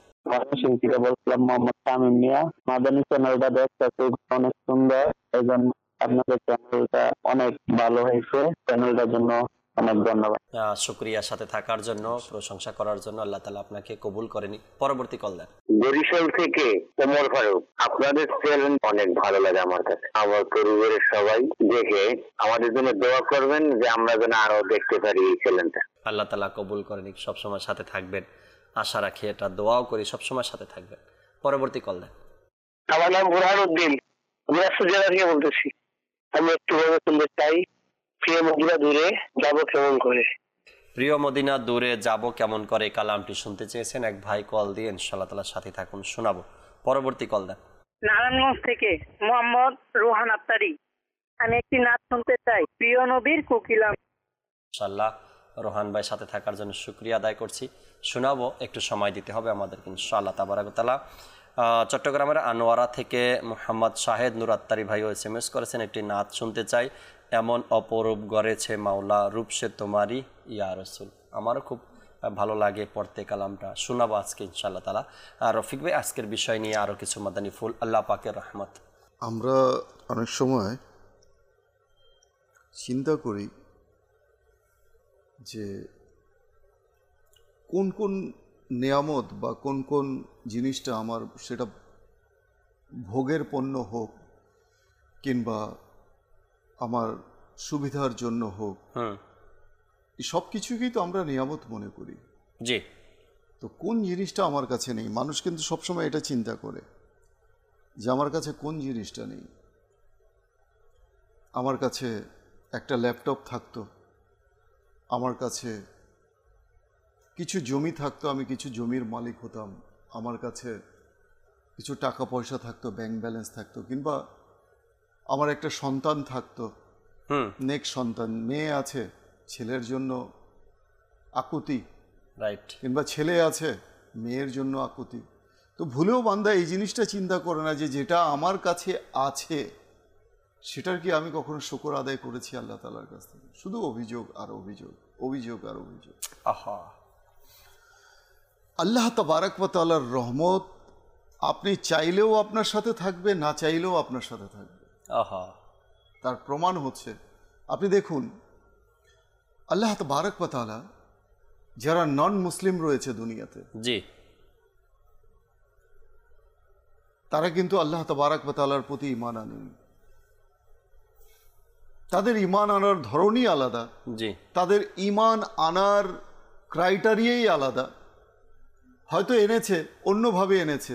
বলছিলাম মোহাম্মদ তামিম মিয়া, মাদানী চ্যানেলটা দেখতেছি অনেক সুন্দর, এই জন্য আপনাদের চ্যানেলটা অনেক ভালো হয়েছে, চ্যানেলটার জন্য অনেক ধন্যবাদ। শুকরিয়া সাথে থাকার জন্য, প্রশংসা করার জন্য। আল্লাহ তাআলা আপনাকে কবুল করেনি। পরবর্তী কল দেন। বরিশাল থেকে ওমর ফারুক। আপনাদের চ্যানেল অনেক ভালো লাগে আমার কাছে। আমার পরিবারের সবাই দেখে আমাদের জন্য দোয়া করবেন যে আমরা যেন আরো দেখতে পারি এই চ্যানেলটা। আল্লাহ তাআলা কবুল করেনি, সবসময় সাথে থাকবেন আশা রাখি, এটা দোয়াও করি সবসময় সাথে থাকবেন। পরবর্তী কল দেন। আমার নাম বুরহানুদ্দিন, দিনাজপুর জেলা থেকে বলতেছি। আমি একটু ভাবে শুনতে চাই, প্রিয় মদিনা দূরে যাব কেমন করে। প্রিয় মদিনা দূরে যাব কেমন করে কালামটি শুনতে চেয়েছেন এক ভাই, কল দিয়ে ইনশাআল্লাহ তাআলা সাথে থাকুন, শোনাবো। পরবর্তী কল দেন। নারায়ণগঞ্জ থেকে মোহাম্মদ রোহান আত্তারি। আমি একটি নাচ শুনতে চাই, প্রিয় নবীর কোকিলা। ইনশাআল্লাহ রোহান ভাই সাথে থাকার জন্য শুকরিয়া আদায় করছি, শোনাবো। একটু সময় দিতে হবে আমাদেরকে ইনশাআল্লাহ তাবারাক ওয়া তাআলা। চট্টগ্রামের আনোয়ারা থেকে মোহাম্মদ শাহেদ নুর আত্তারি ভাই এস এম এস করেছেন, একটি নাচ শুনতে চাই, এমন অপরূপ গড়েছে মাওলা, রূপ সে তোমারই ইয়া রাসূল। আমারও খুব ভালো লাগে পড়তে কালামটা, শোনাবো আজকে ইনশাআল্লাহ তাআলা। আর রফিক ভাই আজকের বিষয় নিয়ে আরও কিছু মাদানী ফুল, আল্লাহ পাকের রহমত। আমরা অনেক সময় চিন্তা করি যে কোন কোন নিয়ামত বা কোন কোন জিনিসটা আমার, সেটা ভোগের পণ্য হোক কিংবা আমার সুবিধার জন্য হোক, হুম, এই সব কিছুকেই তো আমরা নিয়ামত মনে করি। জি। তো কোন জিনিসটা আমার কাছে নেই? মানুষ কিন্তু সবসময় এটা চিন্তা করে যে আমার কাছে কোন জিনিসটা নেই। আমার কাছে একটা ল্যাপটপ থাকতো, আমার কাছে কিছু জমি থাকতো, আমি কিছু জমির মালিক হতাম, আমার কাছে কিছু টাকা পয়সা থাকতো, ব্যাংক ব্যালেন্স থাকতো, কিংবা আমার একটা সন্তান থাকতো, হুম, নেক্সট সন্তান, মেয়ে আছে, ছেলের জন্য আকুতি, রাইট, কিংবা ছেলে আছে, মেয়ের জন্য আকুতি। তো ভুলেও বান্দা এই জিনিসটা চিন্তা করে না যে যেটা আমার কাছে আছে সেটার কি আমি কখনো শুকর আদায় করেছি আল্লাহ তাআলার কাছ থেকে? শুধু অভিযোগ আর অভিযোগ, অভিযোগ আর অভিযোগ। আহা, আল্লাহ তাবারক ওয়া তাআলার রহমত আপনি চাইলেও আপনার সাথে থাকবে, না চাইলেও আপনার সাথে থাকবে। আহা, তার প্রমাণ হচ্ছে, আপনি দেখুন আল্লাহ তাবারক ওয়া তাআলা যারা নন মুসলিম রয়েছে দুনিয়াতে, জি, তারা কিন্তু আল্লাহ তাবারক ওয়া তাআলার প্রতি ঈমান আনেন। তাদের ঈমান আনার ধরনই আলাদা, জি, তাদের ঈমান আনার ক্রাইটেরিয়াই আলাদা। হয়তো এনেছে, অন্যভাবে এনেছে।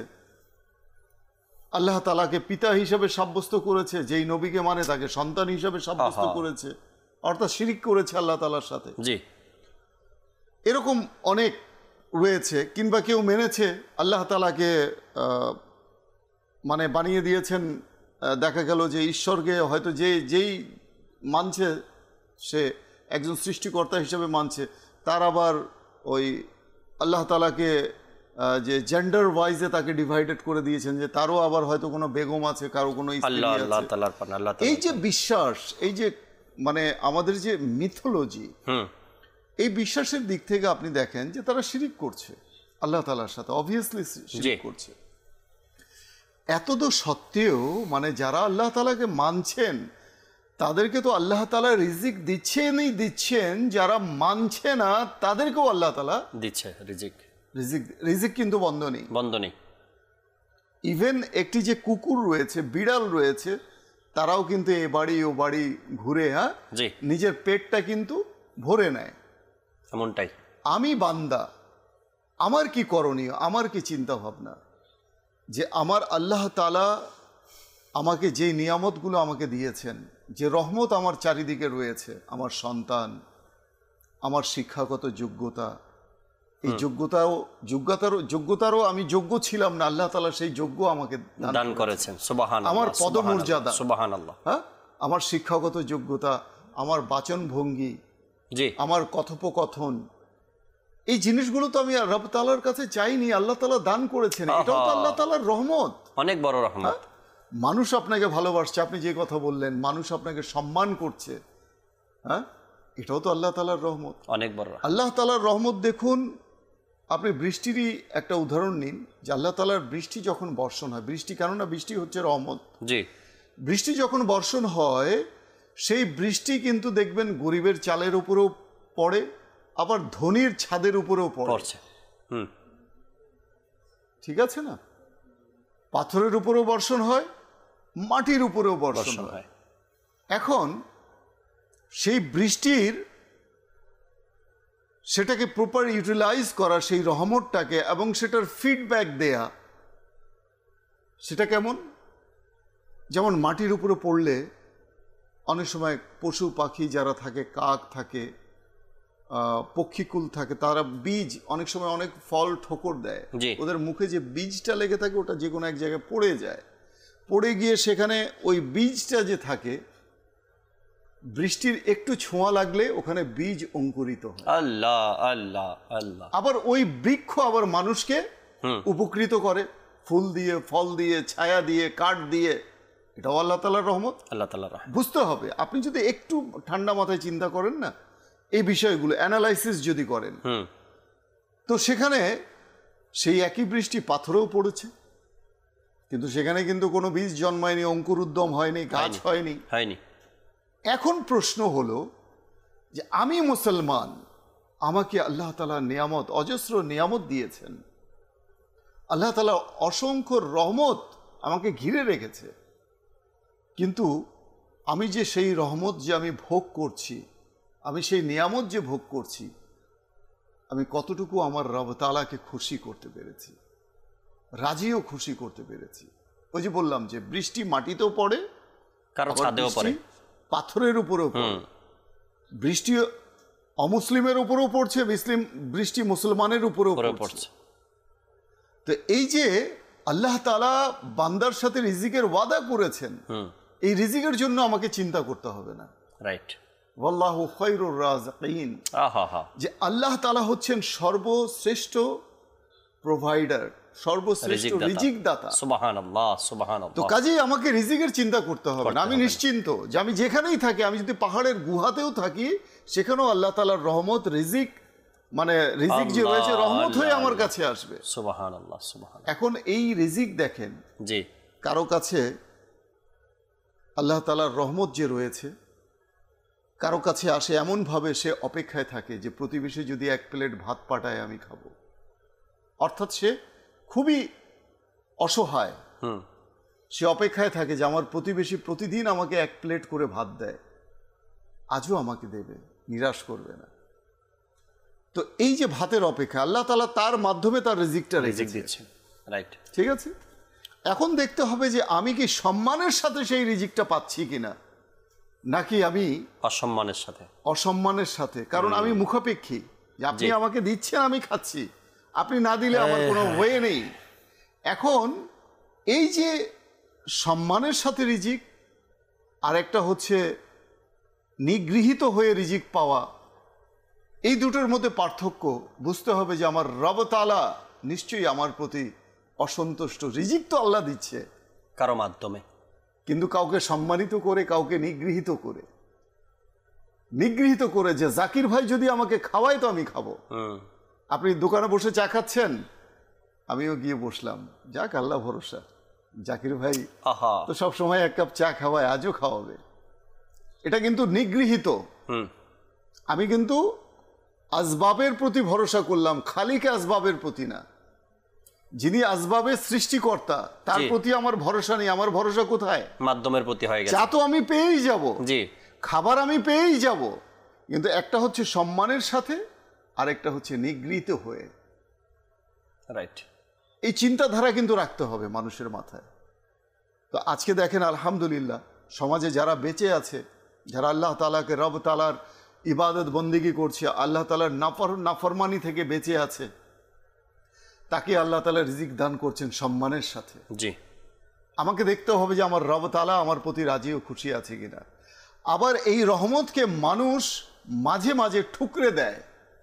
আল্লাহ তাআলাকে পিতা হিসেবে সাব্যস্ত করেছে, যেই নবীকে মানে তাকে সন্তান হিসেবে সাব্যস্ত আহা। করেছে, অর্থাৎ শিরিক করেছে আল্লাহ তাআলার সাথে। জি, এরকম অনেক রয়েছে। কিংবা কেউ মেনেছে আল্লাহ তাআলাকে আহ, মানে বানিয়ে দিয়েছেন। আহ, দেখা গেল যে ঈশ্বরকে হয়তো যে যেই মানছে সে একজন সৃষ্টিকর্তা হিসেবে মানছে, তার আবার ওই আল্লাহ তাআলাকে আহ, যে জেন্ডার ওয়াইজে তাকে ডিভাইডেড করে দিয়েছেন, যে তারও আবার হয়তো কোনো বেগম আছে, কারো কোনো স্ত্রী আল্লাহ আল্লাহ আছে। তাআলার পান, আল্লাহ এই তাআলা, যে বিশ্বাস, এই যে মানে আমাদের যে মিথোলজি, হুম, এই বিশ্বাসের দিক থেকে আপনি দেখেন যে তারা শিরিক করছে আল্লাহ তাআলার সাথে, অবভিয়াসলি শিরিক জি। করছে। এত তো সত্ত্বেও মানে যারা আল্লাহ তাআলাকে মানছেন তাদেরকে তো আল্লাহ তাআলা রিজিক দিচ্ছেনই দিচ্ছেন, যারা মানছে না তাদেরকেও আল্লাহ তাআলা দিচ্ছে রিজিক, রিজিক রিজিক কিন্তু বন্ধ নেই। বন্ধ নেই। ইভেন একটি যে কুকুর রয়েছে, বিড়াল রয়েছে, তারাও কিন্তু এ বাড়ি ও বাড়ি ঘুরে, হ্যাঁ, জি, নিজের পেটটা কিন্তু ভরে নেয়। এমনটাই। আমি বান্দা, আমার কি করণীয়, আমার কি চিন্তা ভাবনা, যে আমার আল্লাহ তাআলা আমাকে যে নিয়ামতগুলো আমাকে দিয়েছেন, যে রহমত আমার চারিদিকে রয়েছে, আমার সন্তান, আমার শিক্ষাগত যোগ্যতা, এই যোগ্যতাও যোগ্যতারও যোগ্যতারও আমি যোগ্য ছিলাম না, আল্লাহ তাআলা সেই যোগ্য আমাকে দান করেছেন। সুবহানাল্লাহ, আমার পদমর্যাদা, সুবহানাল্লাহ, হ্যাঁ, আমার শিক্ষাগত যোগ্যতা, আমার বাচন ভঙ্গি, জি, আমার কথোপকথন, এই জিনিসগুলো তো আমি রব তাআলার কাছে চাইনি, আল্লাহ তাআলা দান করেছেন। এটাও তো আল্লাহ তাআলার রহমত। অনেক বড় রহমত। মানুষ আপনাকে ভালোবাসছে, আপনি যে কথা বললেন, মানুষ আপনাকে সম্মান করছে, হ্যাঁ, এটাও তো আল্লাহ তাআলার রহমত। অনেক বড় আল্লাহ তাআলার রহমত দেখুন, আপনি বৃষ্টিরই একটা উদাহরণ নিন, যে আল্লাহ তাআলার বৃষ্টি যখন বর্ষণ হয়, বৃষ্টি কেননা বৃষ্টি হচ্ছে রহমত, জি, বৃষ্টি যখন বর্ষণ হয় সেই বৃষ্টি কিন্তু দেখবেন গরিবের চালের উপরেও পড়ে, আবার ধনীর ছাদের উপরেও পড়ে, পড়ছে, হুম, ঠিক আছে না? পাথরের উপরেও বর্ষণ হয়, মাটির উপরেও বর্ষণ বর্ষণ হয়। হয়। এখন সেই বৃষ্টির সেটাকে প্রপার ইউটিলাইজ করা, সেই রহমতটাকে, এবং সেটার ফিডব্যাক দেয়া, সেটা কেমন? যেমন মাটির উপরে পড়লে অনেক সময় পশু পাখি যারা থাকে, কাক থাকে, পক্ষীকুল থাকে, তারা বীজ অনেক সময় অনেক ফল ঠোকর দেয়, জি। ওদের মুখে যে বীজটা লেগে থাকে ওটা যে কোনো এক জায়গায় পড়ে যায়, পড়ে গিয়ে সেখানে ওই বীজটা যে থাকে, বৃষ্টির একটু ছোঁয়া লাগলে ওখানে বীজ অঙ্কুরিত হয়। আল্লাহ আল্লাহ আল্লাহ। আবার ওই বৃক্ষ আবার মানুষকে উপকৃত করে, ফুল দিয়ে, ফল দিয়ে, ছায়া দিয়ে, কাঠ দিয়ে। এটাও আল্লাহ তাআলার রহমত। আল্লাহ তাআলার রহমত বুঝতে হবে। আপনি যদি একটু ঠান্ডা মাথায় চিন্তা করেন না, এই বিষয়গুলো অ্যানালাইসিস যদি করেন, তো সেখানে সেই একই বৃষ্টি পাথরেও পড়েছে, কিন্তু সেখানে কিন্তু কোনো বীজ জন্মায়নি, অঙ্কুর উদ্যম হয়নি, গাছ হয়নি হয়নি এখন প্রশ্ন হলো যে আমি মুসলমান, আমাকে আল্লাহ তাআলা নিয়ামত, অজস্র নিয়ামত দিয়েছেন, আল্লাহ তাআলা অসংখ্য রহমত আমাকে ঘিরে রেখেছে, কিন্তু আমি যে সেই রহমত যে আমি ভোগ করছি, আমি সেই নিয়ামত যে ভোগ করছি, আমি কতটুকু আমার রব তাআলাকে খুশি করতে পেরেছি, রাজিও খুশি করতে পেরেছি। ওই যে বললাম যে বৃষ্টি মাটিতেও পড়ে, কারো ছাদেও পড়ে, পাথরের উপরেও পড়ে, বৃষ্টি অমুসলিমের উপরেও পড়ছে, মুসলিম বৃষ্টি মুসলমানের উপরেও পড়ছে। তো এই যে আল্লাহ তাআলা বান্দার সাথে রিজিকের ওয়াদা করেছেন, এই রিজিকের জন্য আমাকে চিন্তা করতে হবে না। রাইট। ওয়াল্লাহু খায়রুর রাযিকিন, যে আল্লাহ তাআলা হচ্ছেন সর্বশ্রেষ্ঠ প্রোভাইডার, সর্বশ্রেষ্ঠ রিজিক দাতা। সুবহানাল্লাহ, সুবহানাল্লাহ। তো কাজেই আমাকে রিজিকের চিন্তা করতে হবে না। আমি নিশ্চিন্ত যে আমি যেখানেই থাকি, আমি যদি পাহাড়ের গুহাতেও থাকি, সেখানেও আল্লাহ তাআলার রহমত, রিজিক, মানে রিজিক যে রয়েছে রহমত হয়ে আমার কাছে আসবে। সুবহানাল্লাহ, সুবহানাল্লাহ। এখন এই রিজিক দেখেন, জি, কারো কাছে আল্লাহ তাআলার রহমত যে রয়েছে, কারো কাছে আসে এমনভাবে সে অপেক্ষায় থাকে যে প্রতিবেশী যদি এক প্লেট ভাত পাঠায় আমি খাবো। অর্থাৎ সে খুবই অসহায়, সে অপেক্ষায় থাকে যে আমার প্রতিবেশী প্রতিদিন আমাকে এক প্লেট করে ভাত দেয়, আজও আমাকে দেবে, নিরাশ করবে না। তো এই যে ভাতের অপেক্ষা, আল্লাহ তাআলা তার মাধ্যমে তার রিজিকটা রিজিক দিচ্ছেন। রাইট, ঠিক আছে। এখন দেখতে হবে যে আমি কি সম্মানের সাথে সেই রিজিকটা পাচ্ছি কিনা, নাকি আমি অসম্মানের সাথে। অসম্মানের সাথে, কারণ আমি মুখাপেক্ষী, যে আপনি আমাকে দিচ্ছেন আমি খাচ্ছি, আপনি না দিলে আমার কোনো ওয়ে নেই। এখন এই যে সম্মানের সাথে রিজিক, আর একটা হচ্ছে নিগৃহীত হয়ে রিজিক পাওয়া, এই দুটোর মধ্যে পার্থক্য বুঝতে হবে। যে আমার রব তাআলা নিশ্চয়ই আমার প্রতি অসন্তুষ্ট। রিজিক তো আল্লাহ দিচ্ছে কারো মাধ্যমে, কিন্তু কাউকে সম্মানিত করে, কাউকে নিগৃহীত করে, নিগৃহীত করে যে জাকির ভাই যদি আমাকে খাওয়ায় তো আমি খাবো। আপনি দোকানে বসে চা খাচ্ছেন, আমিও গিয়ে বসলাম, যাক আল্লাহ ভরসা, জাকির ভাই তো সব সময় এক কাপ চা খাওয়ায়, আজও খাওয়াবে। এটা কিন্তু নিগৃহীত। আমি কিন্তু আসবাবের প্রতি ভরসা করলাম, খালিকে আসবাবের প্রতি না। যিনি আসবাবের সৃষ্টিকর্তা তার প্রতি আমার ভরসা নেই। আমার ভরসা কোথায়? মাধ্যমের প্রতি হয়ে গেছে। চা তো আমি পেয়েই যাব, জি, খাবার আমি পেয়েই যাব, কিন্তু একটা হচ্ছে সম্মানের সাথে, আর একটা হচ্ছে নিগৃহীত হয়ে। রাইট। এই চিন্তাধারা কিন্তু রাখতে হবে মানুষের মাথায়। তো আজকে দেখেন আলহামদুলিল্লাহ, সমাজে যারা বেঁচে আছে, যারা আল্লাহ তাআলাকে, রব তাআলার ইবাদত বন্দেগী করছে, আল্লাহ তাআলার নাফর নাফরমানি থেকে বেঁচে আছে, তাকে আল্লাহ তাআলা রিজিক দান করছেন সম্মানের সাথে। জি, আমাকে দেখতে হবে যে আমার রব তাআলা আমার প্রতি রাজি ও খুশি আছে কিনা। আবার এই রহমতকে মানুষ মাঝে মাঝে ঠুকরে দেয়,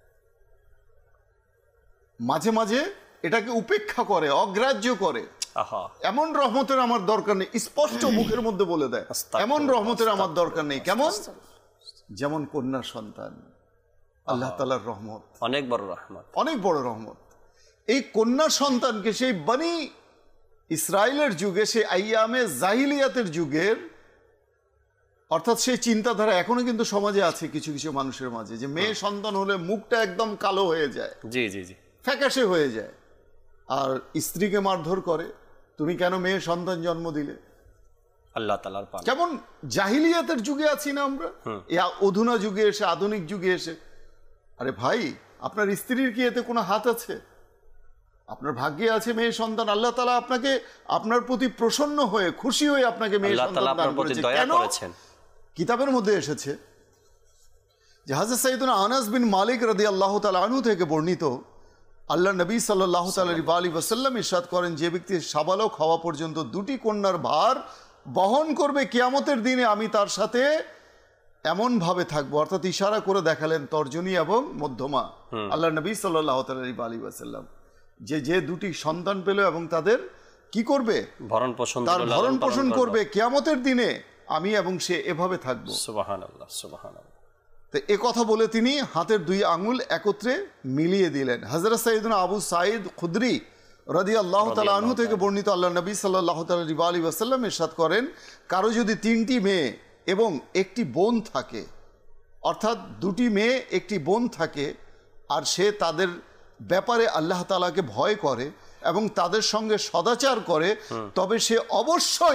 মাঝে মাঝে এটাকে উপেক্ষা করে, অগ্রাহ্য করে। এমন রহমতের আমার দরকার নেই, স্পষ্ট মুখের মধ্যে বলে দেয় এমন রহমতের আমার দরকার নেই। কেমন? যেমন কন্যা সন্তান, আল্লাহ তাআলার রহমত, অনেক বড় রহমত, অনেক বড় রহমত। এই কন্যা সন্তানকে সেই বনি ইসরায়েলের যুগে, সেই আইয়ামে জাহিলিয়াতের যুগের, অর্থাৎ সেই চিন্তাধারা এখনো কিন্তু সমাজে আছে কিছু কিছু মানুষের মাঝে, যে মেয়ে সন্তান হলে মুখটা একদম কালো হয়ে যায়, জি জি জি, ফ্যাকাশে হয়ে যায়, আর স্ত্রীকে মারধর করে, তুমি কেন মেয়ে সন্তান জন্ম দিলে? আল্লাহ তাআলার পান। কেমন জাহিলিয়াতের যুগে আছি না আমরা, এই অধুনা যুগে এসে, আধুনিক যুগে এসে। আরে ভাই, আপনার স্ত্রীর কি এতে কোনো হাত আছে? আপনার ভাগ্যে আছে মেয়ে সন্তান, আল্লাহ তাআলা আপনাকে, আপনার প্রতি প্রসন্ন হয়ে, খুশি হয়ে আপনাকে মেয়ে সন্তান দান করেছে। কেন? কিতাবের মধ্যে এসেছে যে হযরত সাইয়েদুনা আনাস বিন মালিক রাদিয়াল্লাহু তাআলা আনহু থেকে বর্ণিত, আল্লাহ নবী সাল্লাল্লাহু আলাইহি ওয়াসাল্লাম ইরশাদ করেন, যে ব্যক্তি সাবালক হওয়া পর্যন্ত দুটি কন্যার ভার বহন করবে, কিয়ামতের দিনে আমি তার সাথে এমন ভাবে থাকবো। অর্থাৎ ইশারা করে দেখালেন তর্জনী এবং মধ্যমা আল্লাহ নবী সাল্লাল্লাহু আলাইহি ওয়াসাল্লাম, যে যে দুটি সন্তান পেল এবং তাদের কি করবে, ভরণ পোষণ, তার ভরণ পোষণ করবে, কিয়ামতের দিনে আমি এবং সে এভাবে থাকবো। সুবহানাল্লাহ, সুবহানাল্লাহ। তো এ কথা বলে তিনি হাতের দুই আঙুল একত্রে মিলিয়ে দিলেন। হযরত সাইয়েদুনা আবু সাঈদ খুদরি রাদিয়াল্লাহু তাআলা আনহু থেকে বর্ণিত, আল্লাহ নবী সাল্লাল্লাহু আলাইহি ওয়াসাল্লাম ইরশাদ করেন, কারো যদি তিনটি মেয়ে এবং একটি বোন থাকে, অর্থাৎ দুটি মেয়ে একটি বোন থাকে, আর সে তাদের ব্যাপারে আল্লাহ তাআলাকে ভয় করে এবং তাদের সঙ্গে সদাচার করে, তবে সে অবশ্যই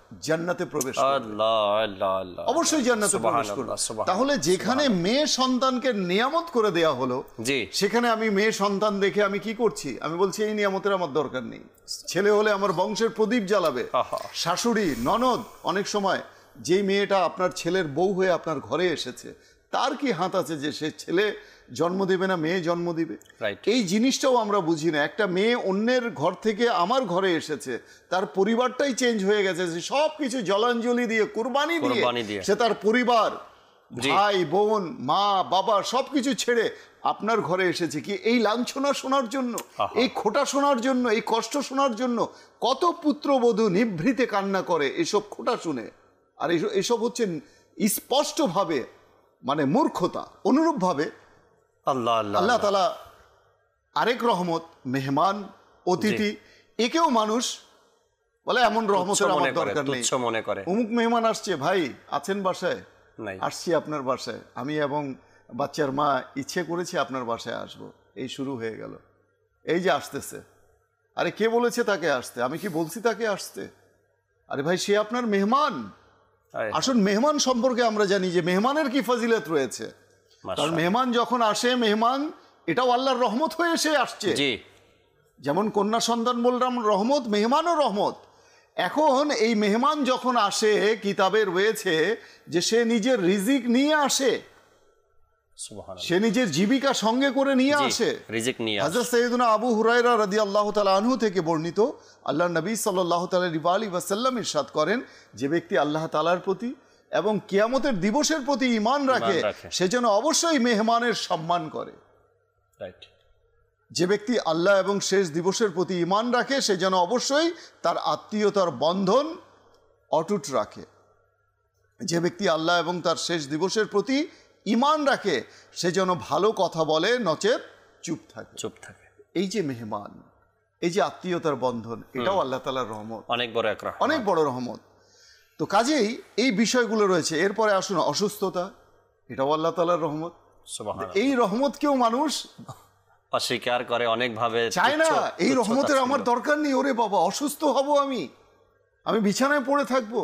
জান্নাতে প্রবেশ করবে, আল্লাহ আল্লাহ আল্লাহ, অবশ্যই জান্নাতে প্রবেশ করবে। তাহলে যেখানে মেয়ে সন্তানকে নিয়ামত করে দেয়া হলো, জি, সেখানে আমি মেয়ে সন্তান দেখে আমি কি করছি? আমি বলছি এই নিয়ামতের আমার দরকার নেই। ছেলে হলে আমার বংশের প্রদীপ জ্বালাবে। শাশুড়ি, ননদ, অনেক সময় যেই মেয়েটা আপনার ছেলের বউ হয়ে আপনার ঘরে এসেছে, তার কি হাত আছে যে সে ছেলে জন্ম দেবে না মেয়ে জন্ম দিবে? এই জিনিসটাও আমরা বুঝি না। একটা মেয়ে অন্যের ঘর থেকে আমার ঘরে এসেছে, তার পরিবারটাই চেঞ্জ হয়ে গেছে, সব কিছু জলাঞ্জলি দিয়ে, কুরবানি দিয়ে সে তার পরিবার, ভাই বোন, মা বাবা সবকিছু ছেড়ে আপনার ঘরে এসেছে। কি এই লাঞ্ছনা শোনার জন্য, এই খোটা শোনার জন্য, এই কষ্ট শোনার জন্য? কত পুত্রবধূ নিভৃতে কান্না করে এসব খোটা শুনে। আর এসব হচ্ছে স্পষ্টভাবে মানে মূর্খতা। অনুরূপভাবে আল্লাহ আল্লাহ তাআলা আরেক রহমত, মেহমান অতিথি, একেও মানুষ বলে এমন রহমতের আমার দরকার নেই, মনে করে অমুক মেহমান আসছে, ভাই আছেন বাসায়? আসছি আপনার বাসায়, আমি এবং বাচ্চার মা ইচ্ছে করেছি আপনার বাসায় আসব। এই শুরু হয়ে গেল, এই যে আসতেছে। আরে কে বলেছে তাকে আসতে? আমি কি বলছি তাকে আসতে? আরে ভাই সে আপনার মেহমান। আসুন, মেহমান সম্পর্কে আমরা জানি যে মেহমানের কি ফজিলত রয়েছে। কারণ মেহমান যখন আসে, মেহমান এটাও আল্লাহর রহমত হয়ে এসে আসছে। যেমন কন্যা সন্তান বললাম রহমত, মেহমানও রহমত। এখন এই মেহমান যখন আসে, কিতাবে রয়েছে যে সে নিজের রিজিক নিয়ে আসে, সে নিজের জীবিকা সঙ্গে করে নিয়ে আসে। হযরত সাইয়েদুনা আবু হুরায়রা রাদিয়াল্লাহু তাআলা আনহু থেকে বর্ণিত, আল্লাহর নবী সাল্লাল্লাহু আলাইহি ওয়াসাল্লাম ইরশাদ করেন, যে ব্যক্তি আল্লাহ তাআলার প্রতি এবং কিয়ামতের দিবসের প্রতি ঈমান রাখে, সে যেন অবশ্যই মেহমানের সম্মান করে। যে ব্যক্তি আল্লাহ এবং শেষ দিবসের প্রতি ঈমান রাখে, সে যেন অবশ্যই তার আত্মীয়তার বন্ধন অটুট রাখে। যে ব্যক্তি আল্লাহ এবং তার শেষ দিবসের প্রতি ঈমান রাখে, সে যেন ভালো কথা বলে, নচেত চুপ থাকে চুপ থাকে এই যে মেহমান, এই যে আত্মীয়তার বন্ধন, এটাও আল্লাহ তাআলার রহমত, অনেক বড় এক রহমত, অনেক বড় রহমত। তো কাজেই এই বিষয়গুলো রয়েছে। এরপরে আসুন অসুস্থতা, এটাও আল্লাহ তাআলার রহমত। এই রহমতকেও মানুষ অস্বীকার করে, অনেকভাবে চায় না। এই রহমতের আমার দরকার নেই। ওরে বাবা, অসুস্থ হব আমি, আমি বিছানায় পড়ে থাকবো।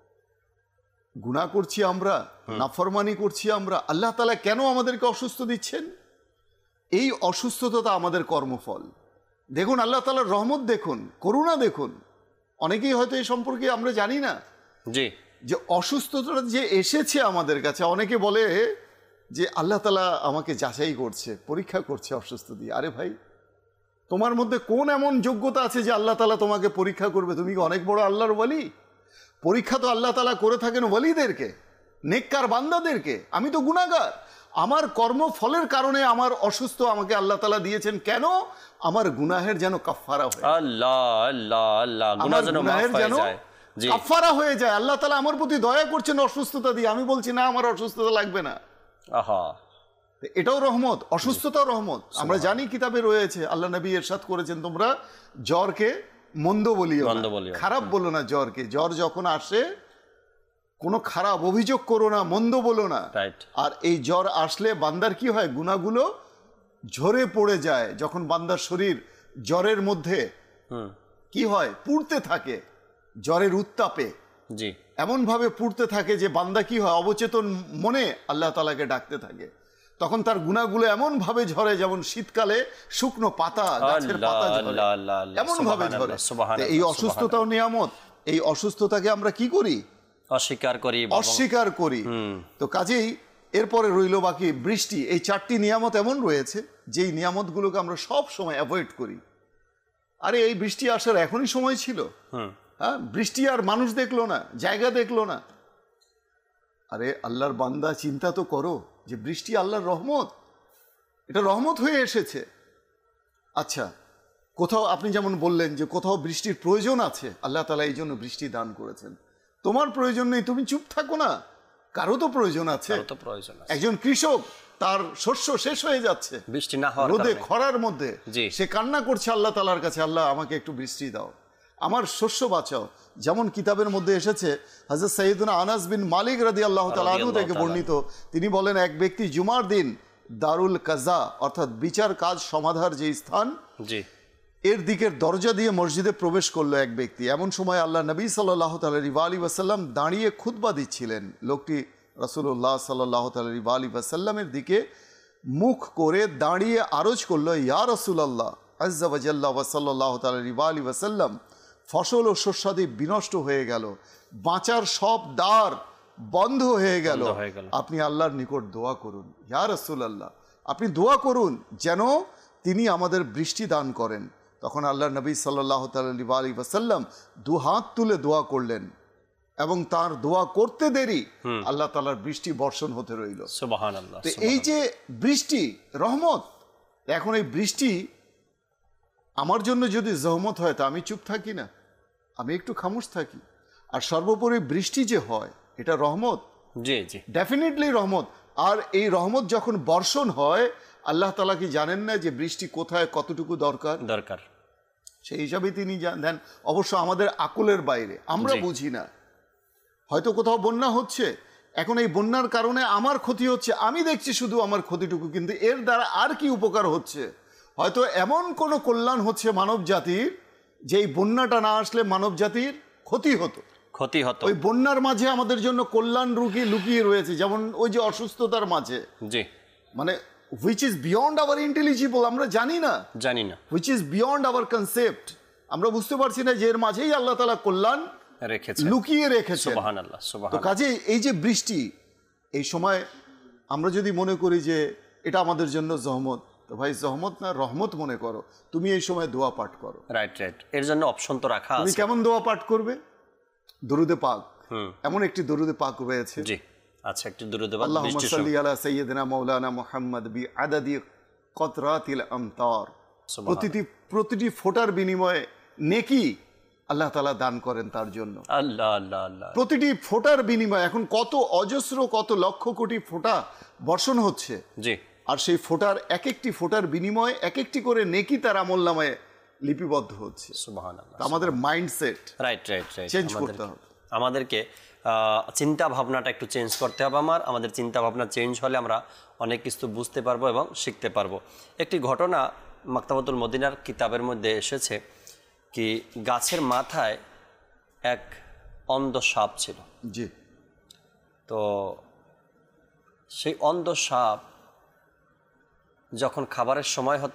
গুনাহ করছি আমরা, নাফরমানি করছি আমরা, আল্লাহ তাআলা কেন আমাদেরকে অসুস্থ দিচ্ছেন? এই অসুস্থতা আমাদের কর্মফল। দেখুন আল্লাহ তাআলার রহমত দেখুন, করুণা দেখুন। অনেকেই হয়তো এই সম্পর্কে আমরা জানি না জি যে অসুস্থতাটা যে এসেছে আমাদের কাছে। অনেকে বলে যে আল্লাহ তাআলা আমাকে যাচাই করছে, পরীক্ষা করছে অসুস্থ দিয়ে। আরে ভাই, তোমার মধ্যে কোন এমন যোগ্যতা আছে যে আল্লাহ তাআলা তোমাকে পরীক্ষা করবে? তুমি কি অনেক বড় আল্লাহর ওয়ালি? পরীক্ষা তো আল্লাহ তাআলা করে থাকেন ওয়ালিদেরকে, নেককার বান্দাদেরকে। আমি তো গুনাহগার, আমার কর্মফলের কারণে আমার অসুস্থ আমাকে আল্লাহ তাআলা দিয়েছেন। কেন? আমার গুনাহের যেন কাফফারা হয়। আল্লাহ আল্লাহ আল্লাহ, গুনাহ যেন মাফ হয়ে যায়, কাফফারা হয়ে যায়। আল্লাহ তাআলা আমার প্রতি দয়া করছেন অসুস্থতা দিয়ে। আমি বলছি না, আমার অসুস্থতা লাগবে না। আহা, এটাও রহমত, অসুস্থতাও রহমত। আমরা জানি কিতাবে রয়েছে, আল্লাহ নবী ইরশাদ করেছেন, তোমরা জ্বরকে মন্দ বলিও না, খারাপ বলো না জ্বরকে। জ্বর যখন আসে কোনো খারাপ অভিযোগ করো না, মন্দ বলো না। আর এই জ্বর আসলে বান্দার কি হয়? গুনাহগুলো ঝরে পড়ে যায়। যখন বান্দার শরীর জ্বরের মধ্যে কি হয়? পুড়তে থাকে জ্বরের উত্তাপে, জি এমন ভাবে পুড়তে থাকে যে বান্দা কি হয়? অবচেতন মনে আল্লাহ তাআলাকে ডাকতে থাকে। তখন তার গুনাহগুলো এমন ভাবে ঝরে, যেমন শীতকালে শুকনো পাতা, গাছের পাতা ঝরে, এমন ভাবে ঝরে। এই অসুস্থতাও নিয়ামত। এই অসুস্থতাকে আমরা কি করি? অস্বীকার করি, অস্বীকার করি। তো কাজেই এরপরে রইল বাকি বৃষ্টি। এই চারটি নিয়ামত এমন রয়েছে যেই নিয়ামতগুলোকে আমরা সব সময় অ্যাভয়েড করি। আরে এই বৃষ্টি আসার এখনই সময় ছিল। হ্যাঁ, বৃষ্টি আর মানুষ দেখলো না, জায়গা দেখলো না। আরে আল্লাহর বান্দা, চিন্তা তো করো যে বৃষ্টি আল্লাহর রহমত, এটা রহমত হয়ে এসেছে। আচ্ছা, কোথাও আপনি যেমন বললেন যে কোথাও বৃষ্টির প্রয়োজন আছে, আল্লাহ তাআলা এই জন্য বৃষ্টি দান করেছেন। তোমার প্রয়োজন নেই, তুমি চুপ থাকো না, কারো তো প্রয়োজন আছে। একজন কৃষক, তার শস্য শেষ হয়ে যাচ্ছে বৃষ্টি না হওয়ার রোদে খরার মধ্যে, সে কান্না করছে আল্লাহ তাআলার কাছে, আল্লাহ আমাকে একটু বৃষ্টি দাও, আমার শস্য বাঁচাও। যেমন কিতাবের মধ্যে এসেছে, হযরত সাইয়েদুনা আনাস বিন মালিক রাদিয়াল্লাহু তাআলা আনহু থেকে বর্ণিত, তিনি বলেন, এক ব্যক্তি জুমার দিন দারুল কাজা অর্থাৎ বিচার কাজ সমাধার যে স্থান, জি এর দিকের দরজা দিয়ে মসজিদে প্রবেশ করলো এক ব্যক্তি। এমন সময় আল্লাহ নবী সাল্লাল্লাহু আলাইহি ওয়াসাল্লাম দাঁড়িয়ে খুতবা দিচ্ছিলেন। লোকটি রাসূলুল্লাহ সাল্লাল্লাহু আলাইহি ওয়াসাল্লামের দিকে মুখ করে দাঁড়িয়ে আরজ করলো, ইয়া রাসূলুল্লাহ আযজা ওয়া জাল্লা ওয়া সাল্লাল্লাহু আলাইহি ওয়াসাল্লাম, ফসল ও শস্যাদি বিনষ্ট হয়ে গেল, বাঁচার সব দ্বার বন্ধ হয়ে গেল, আপনি আল্লাহর নিকট দোয়া করুন। ইয়া রাসূলুল্লাহ, আপনি দোয়া করুন যেন তিনি আমাদের বৃষ্টি দান করেন। তখন আল্লাহ নবী সাল্লাল্লাহু আলাইহি ওয়াসাল্লাম দু হাত তুলে দোয়া করলেন এবং তার দোয়া করতে দেরি আল্লাহ তাআলার বৃষ্টি বর্ষণ হতে রইল। সুবহানাল্লাহ। তো এই যে বৃষ্টি রহমত, এখন এই বৃষ্টি আমার জন্য যদি জহমত হয় তা আমি চুপ থাকি না, আমি একটু খামোশ থাকি। আর সর্বোপরি বৃষ্টি যে হয় এটা রহমত, জি জি ডেফিনেটলি রহমত। আর এই রহমত যখন বর্ষণ হয়, আল্লাহ তাআলা কি জানেন না যে বৃষ্টি কোথায় কতটুকু দরকার দরকার সেই হিসাবে তিনি দেন। অবশ্য আমাদের আকলের বাইরে, আমরা বুঝি না। হয়তো কোথাও বন্যা হচ্ছে, এখন এই বন্যার কারণে আমার ক্ষতি হচ্ছে, আমি দেখছি শুধু আমার ক্ষতিটুকু, কিন্তু এর দ্বারা আর কি উপকার হচ্ছে? হয়তো এমন কোনো কল্যাণ হচ্ছে মানব জাতির যে এই বন্যাটা না আসলে মানব জাতির ক্ষতি হতো ক্ষতি হতো ওই বন্যার মাঝে আমাদের জন্য কল্যাণ রুগী লুকিয়ে রয়েছে, যেমন ওই যে অসুস্থতার মাঝে, জি মানে which is beyond our intelligible, আমরা জানি না জানি না which is beyond our concept, আমরা বুঝতে পারছি না যে এর মাঝেই আল্লাহ তাআলা কল্যাণ রেখেছে, লুকিয়ে রেখেছে। সুবহানাল্লাহ তো সুবহানাল্লাহ। কাজে এই যে বৃষ্টি, এই সময় আমরা যদি মনে করি যে এটা আমাদের জন্য জহমত, তো ভাই জহমত না রহমত মনে করো। তুমি এই সময় দোয়া পাঠ করো। রাইট রাইট এর জন্য অপশন তো রাখা আছে। তুমি কেমন দোয়া পাঠ করবে? দরুদে পাক, হুম এমন একটি দরুদে পাক রয়েছে। জি আচ্ছা, একটু দরুদ পাক। আল্লাহুম্মা সাল্লি আলা সাইয়্যিদিনা মাওলানা মুহাম্মদ বি আদাদি কতরাতিল আমতার। প্রতিটি প্রতিটি ফোঁটার বিনিময়ে নেকি আল্লাহ তাআলা দান করেন তার জন্য। আল্লাহ আল্লাহ আল্লাহ। প্রতিটি ফোঁটার বিনিময়ে এখন কত অজস্র কত লক্ষ কোটি ফোঁটা বর্ষণ হচ্ছে, জি, আর সেই ফোঁটার এক একটি ফোঁটার বিনিময়ে এক একটি করে নেকি তার আমলনামায় লিপিবদ্ধ হচ্ছে। সুবহানাল্লাহ। আমাদের mindset right right right change করতে হবে। আমাদেরকে চিন্তা ভাবনাটা একটু চেঞ্জ করতে হবে। আমার আমাদের চিন্তা ভাবনা চেঞ্জ হলে আমরা অনেক কিছু বুঝতে পারবো এবং শিখতে পারবো। একটি ঘটনা মাকতাবাতুল মদিনার কিতাবের মধ্যে এসেছে কি, গাছের মাথায় এক অন্ধ সাপ ছিল। জি। তো সেই অন্ধ সাপ যখন খাবারের সময় হতো,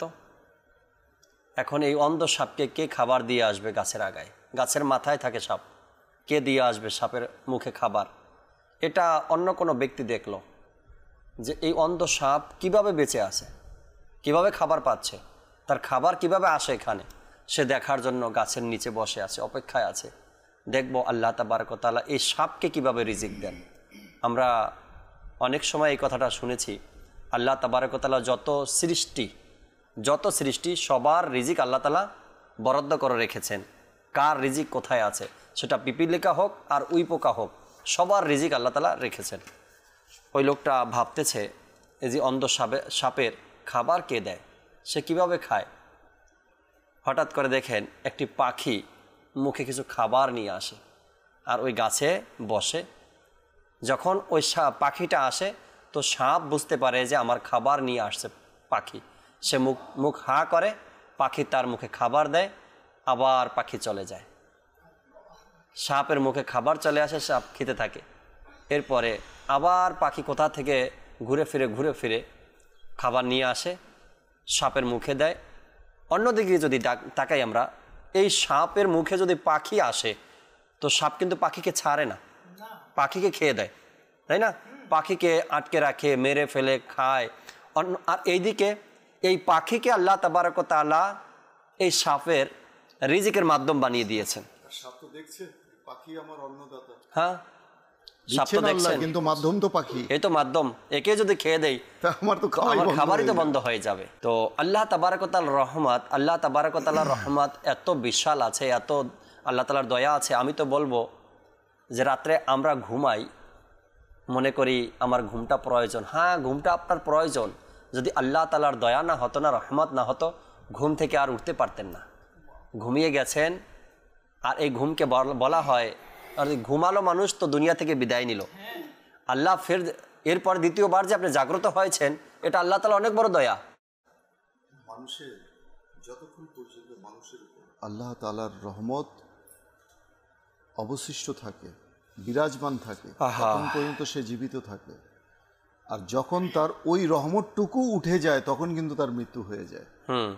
এখন এই অন্ধ সাপকে কে খাবার দিয়ে আসবে? গাছের আগায়, গাছের মাথায় থাকে সাপ, কে দিয়ে আসবে সাপের মুখে খাবার? এটা অন্য কোনো ব্যক্তি দেখলো যে এই অন্ধ সাপ কিভাবে বেঁচে আছে, কিভাবে খাবার পাচ্ছে, তার খাবার কিভাবে আসে এখানে, সে দেখার জন্য গাছের নিচে বসে আছে, অপেক্ষায় আছে, দেখবো আল্লাহ তাবারক ওয়া তাআলা এই সাপকে কিভাবে রিজিক দেন। আমরা অনেক সময় এই কথাটা শুনেছি, আল্লাহ তাবারক ওয়া তাআলা যত সৃষ্টি যত সৃষ্টি সবার রিজিক আল্লাহ তাআলা বরাদ্দ করে রেখেছেন। কার রিজিক কোথায় আছে, সেটা পিপিলিকা হোক আর উই পোকা হোক, সবার রিজিক আল্লাহ তাআলা রেখেছেন। ওই লোকটা ভাবতেছে এই যে অন্ধ সাপে সাপের খাবার কে দেয়, সে কিভাবে খায়। হঠাৎ করে দেখেন একটি পাখি মুখে কিছু খাবার নিয়ে আসে আর ওই গাছে বসে। যখন ওই সাপ পাখিটা আসে তো সাপ বুঝতে পারে যে আমার খাবার নিয়ে আসছে পাখি, সে মুখ মুখ হা করে, পাখি তার মুখে খাবার দেয়, আবার পাখি চলে যায়। সাপের মুখে খাবার চলে আসে, সাপ খেতে থাকে। এরপরে আবার পাখি কোথা থেকে ঘুরে ফিরে ঘুরে ফিরে খাবার নিয়ে আসে, সাপের মুখে দেয়। অন্যদিকে যদি তাকাই আমরা, এই সাপের মুখে যদি পাখি আসে তো সাপ কিন্তু পাখিকে ছাড়ে না, পাখিকে খেয়ে দেয়, তাই না? পাখিকে আটকে রাখে, মেরে ফেলে, খায়। অন্য আর এইদিকে এই পাখিকে আল্লাহ তাবারক ওয়া তাআলা এই সাপের রিজিকের মাধ্যম বানিয়ে দিয়েছেন। সাপ তো দেখছে পাখি আমার অন্নদাতা, হ্যাঁ সাপ তো দেখছেন, কিন্তু মাধ্যম তো পাখি, এই তো মাধ্যম। একে যদি খেয়ে দেই আমার তো আমার খাবারই তো বন্ধ হয়ে যাবে। তো আল্লাহ তাবারক ওয়া তাআলার রহমত, আল্লাহ তাবারক ওয়া তাআলার রহমত এত বিশাল আছে, এত আল্লাহ তাআলার দয়া আছে। আমি তো বলবো যে রাত্রে আমরা ঘুমাই, মনে করি আমার ঘুমটা প্রয়োজন। হ্যাঁ, ঘুমটা আপনার প্রয়োজন। যদি আল্লাহ তাআলার দয়া না হতো না, রহমত না হতো, ঘুম থেকে আর উঠতে পারতেন না, ঘুমিয়ে গেছেন। আর এই ঘুমকে বলা হয়, আর ঘুমালো মানুষ তো দুনিয়া থেকে বিদায় নিল। আল্লাহ ফের এরপর দ্বিতীয়বার যে আপনি জাগ্রত হয়েছেন, এটা আল্লাহ তাআলা অনেক বড় দয়া। মানুষের যতক্ষণ পর্যন্ত মানুষের উপর আল্লাহ তাআলার রহমত অবশিষ্ট থাকে, বিরাজমান থাকে, তখন পর্যন্ত সে জীবিত থাকে। আর যখন তার ওই রহমতটুকু উঠে যায় তখন কিন্তু তার মৃত্যু হয়ে যায়।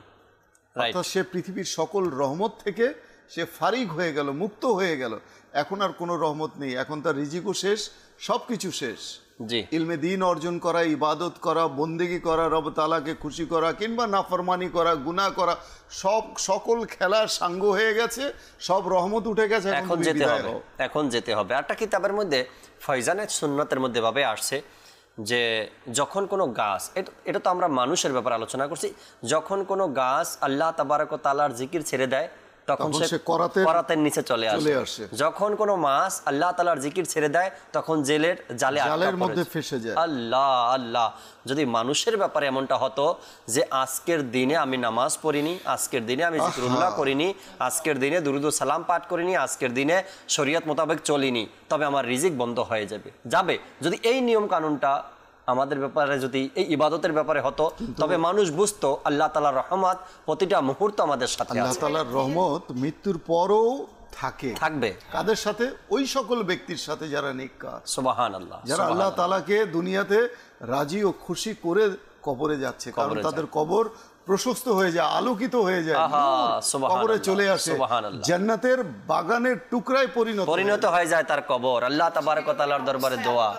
অর্থাৎ সে পৃথিবীর সকল রহমত থেকে সে ফারিগ হয়ে গেল, মুক্ত হয়ে গেল। এখন আর কোনো রহমত নেই, এখন তার রিজিকও শেষ, সব কিছু শেষ। ইলমে দ্বীন অর্জন করা, ইবাদত করা, বন্দেগি করা, রব তাআলাকে খুশি করা কিংবা নাফরমানি করা, গুনাহ করা, সব সকল খেলা সাঙ্গ হয়ে গেছে, সব রহমত উঠে গেছে। এখন যেতে হবে, এখন যেতে হবে। একটা কিতাবের মধ্যে ফয়জানের সুন্নতের মধ্যে ভাবে আসছে যে যখন কোনো গাছ, এটা তো আমরা মানুষের ব্যাপারে আলোচনা করছি, যখন কোনো গাছ আল্লাহ তাবারক ওয়া তাআলার জিকির ছেড়ে দেয় তখন সে করাতের নিচে চলে আসে। যখন কোনো মাছ আল্লাহ তাআলার জিকির ছেড়ে দেয় তখন জেলের জালে জালের মধ্যে ফেসে যায়। আল্লাহ আল্লাহ, যদি মানুষের ব্যাপারে এমনটা হতো যে আজকের দিনে আমি নামাজ পড়িনি, আজকের দিনে আমি জিকরুল্লাহ করিনি, আজকের দিনে দুরুদ ও সালাম পাঠ করিনি, আজকের দিনে শরীয়ত মোতাবেক চলিনি, তবে আমার রিজিক বন্ধ হয়ে যাবে যাবে যদি এই নিয়ম কানুনটা আমাদের ব্যাপারে, যদি এই ইবাদতের ব্যাপারে হতো, তবে মানুষ বুঝতো আল্লাহ তাআলার রহমত প্রতিটা মুহূর্ত আমাদের সাথে আছে। আল্লাহ তাআলার রহমত মৃত্যুর পরও থাকে, থাকবে। কাদের সাথে? ওই সকল ব্যক্তির সাথে যারা নেককার, সুবহানাল্লাহ, যারা আল্লাহ তাআলাকে দুনিয়াতে রাজি ও খুশি করে কবরে যাচ্ছে, কারণ তাদের কবর প্রশস্ত হয়ে যায়, আলোকিত হয়ে যায়, কবরে চলে আসে, জান্নাতের বাগানের টুকরায় পরিণত পরিণত হয়ে যায় তার কবর। আল্লাহ তাবারক ওয়া তাআলার দরবারে দোয়া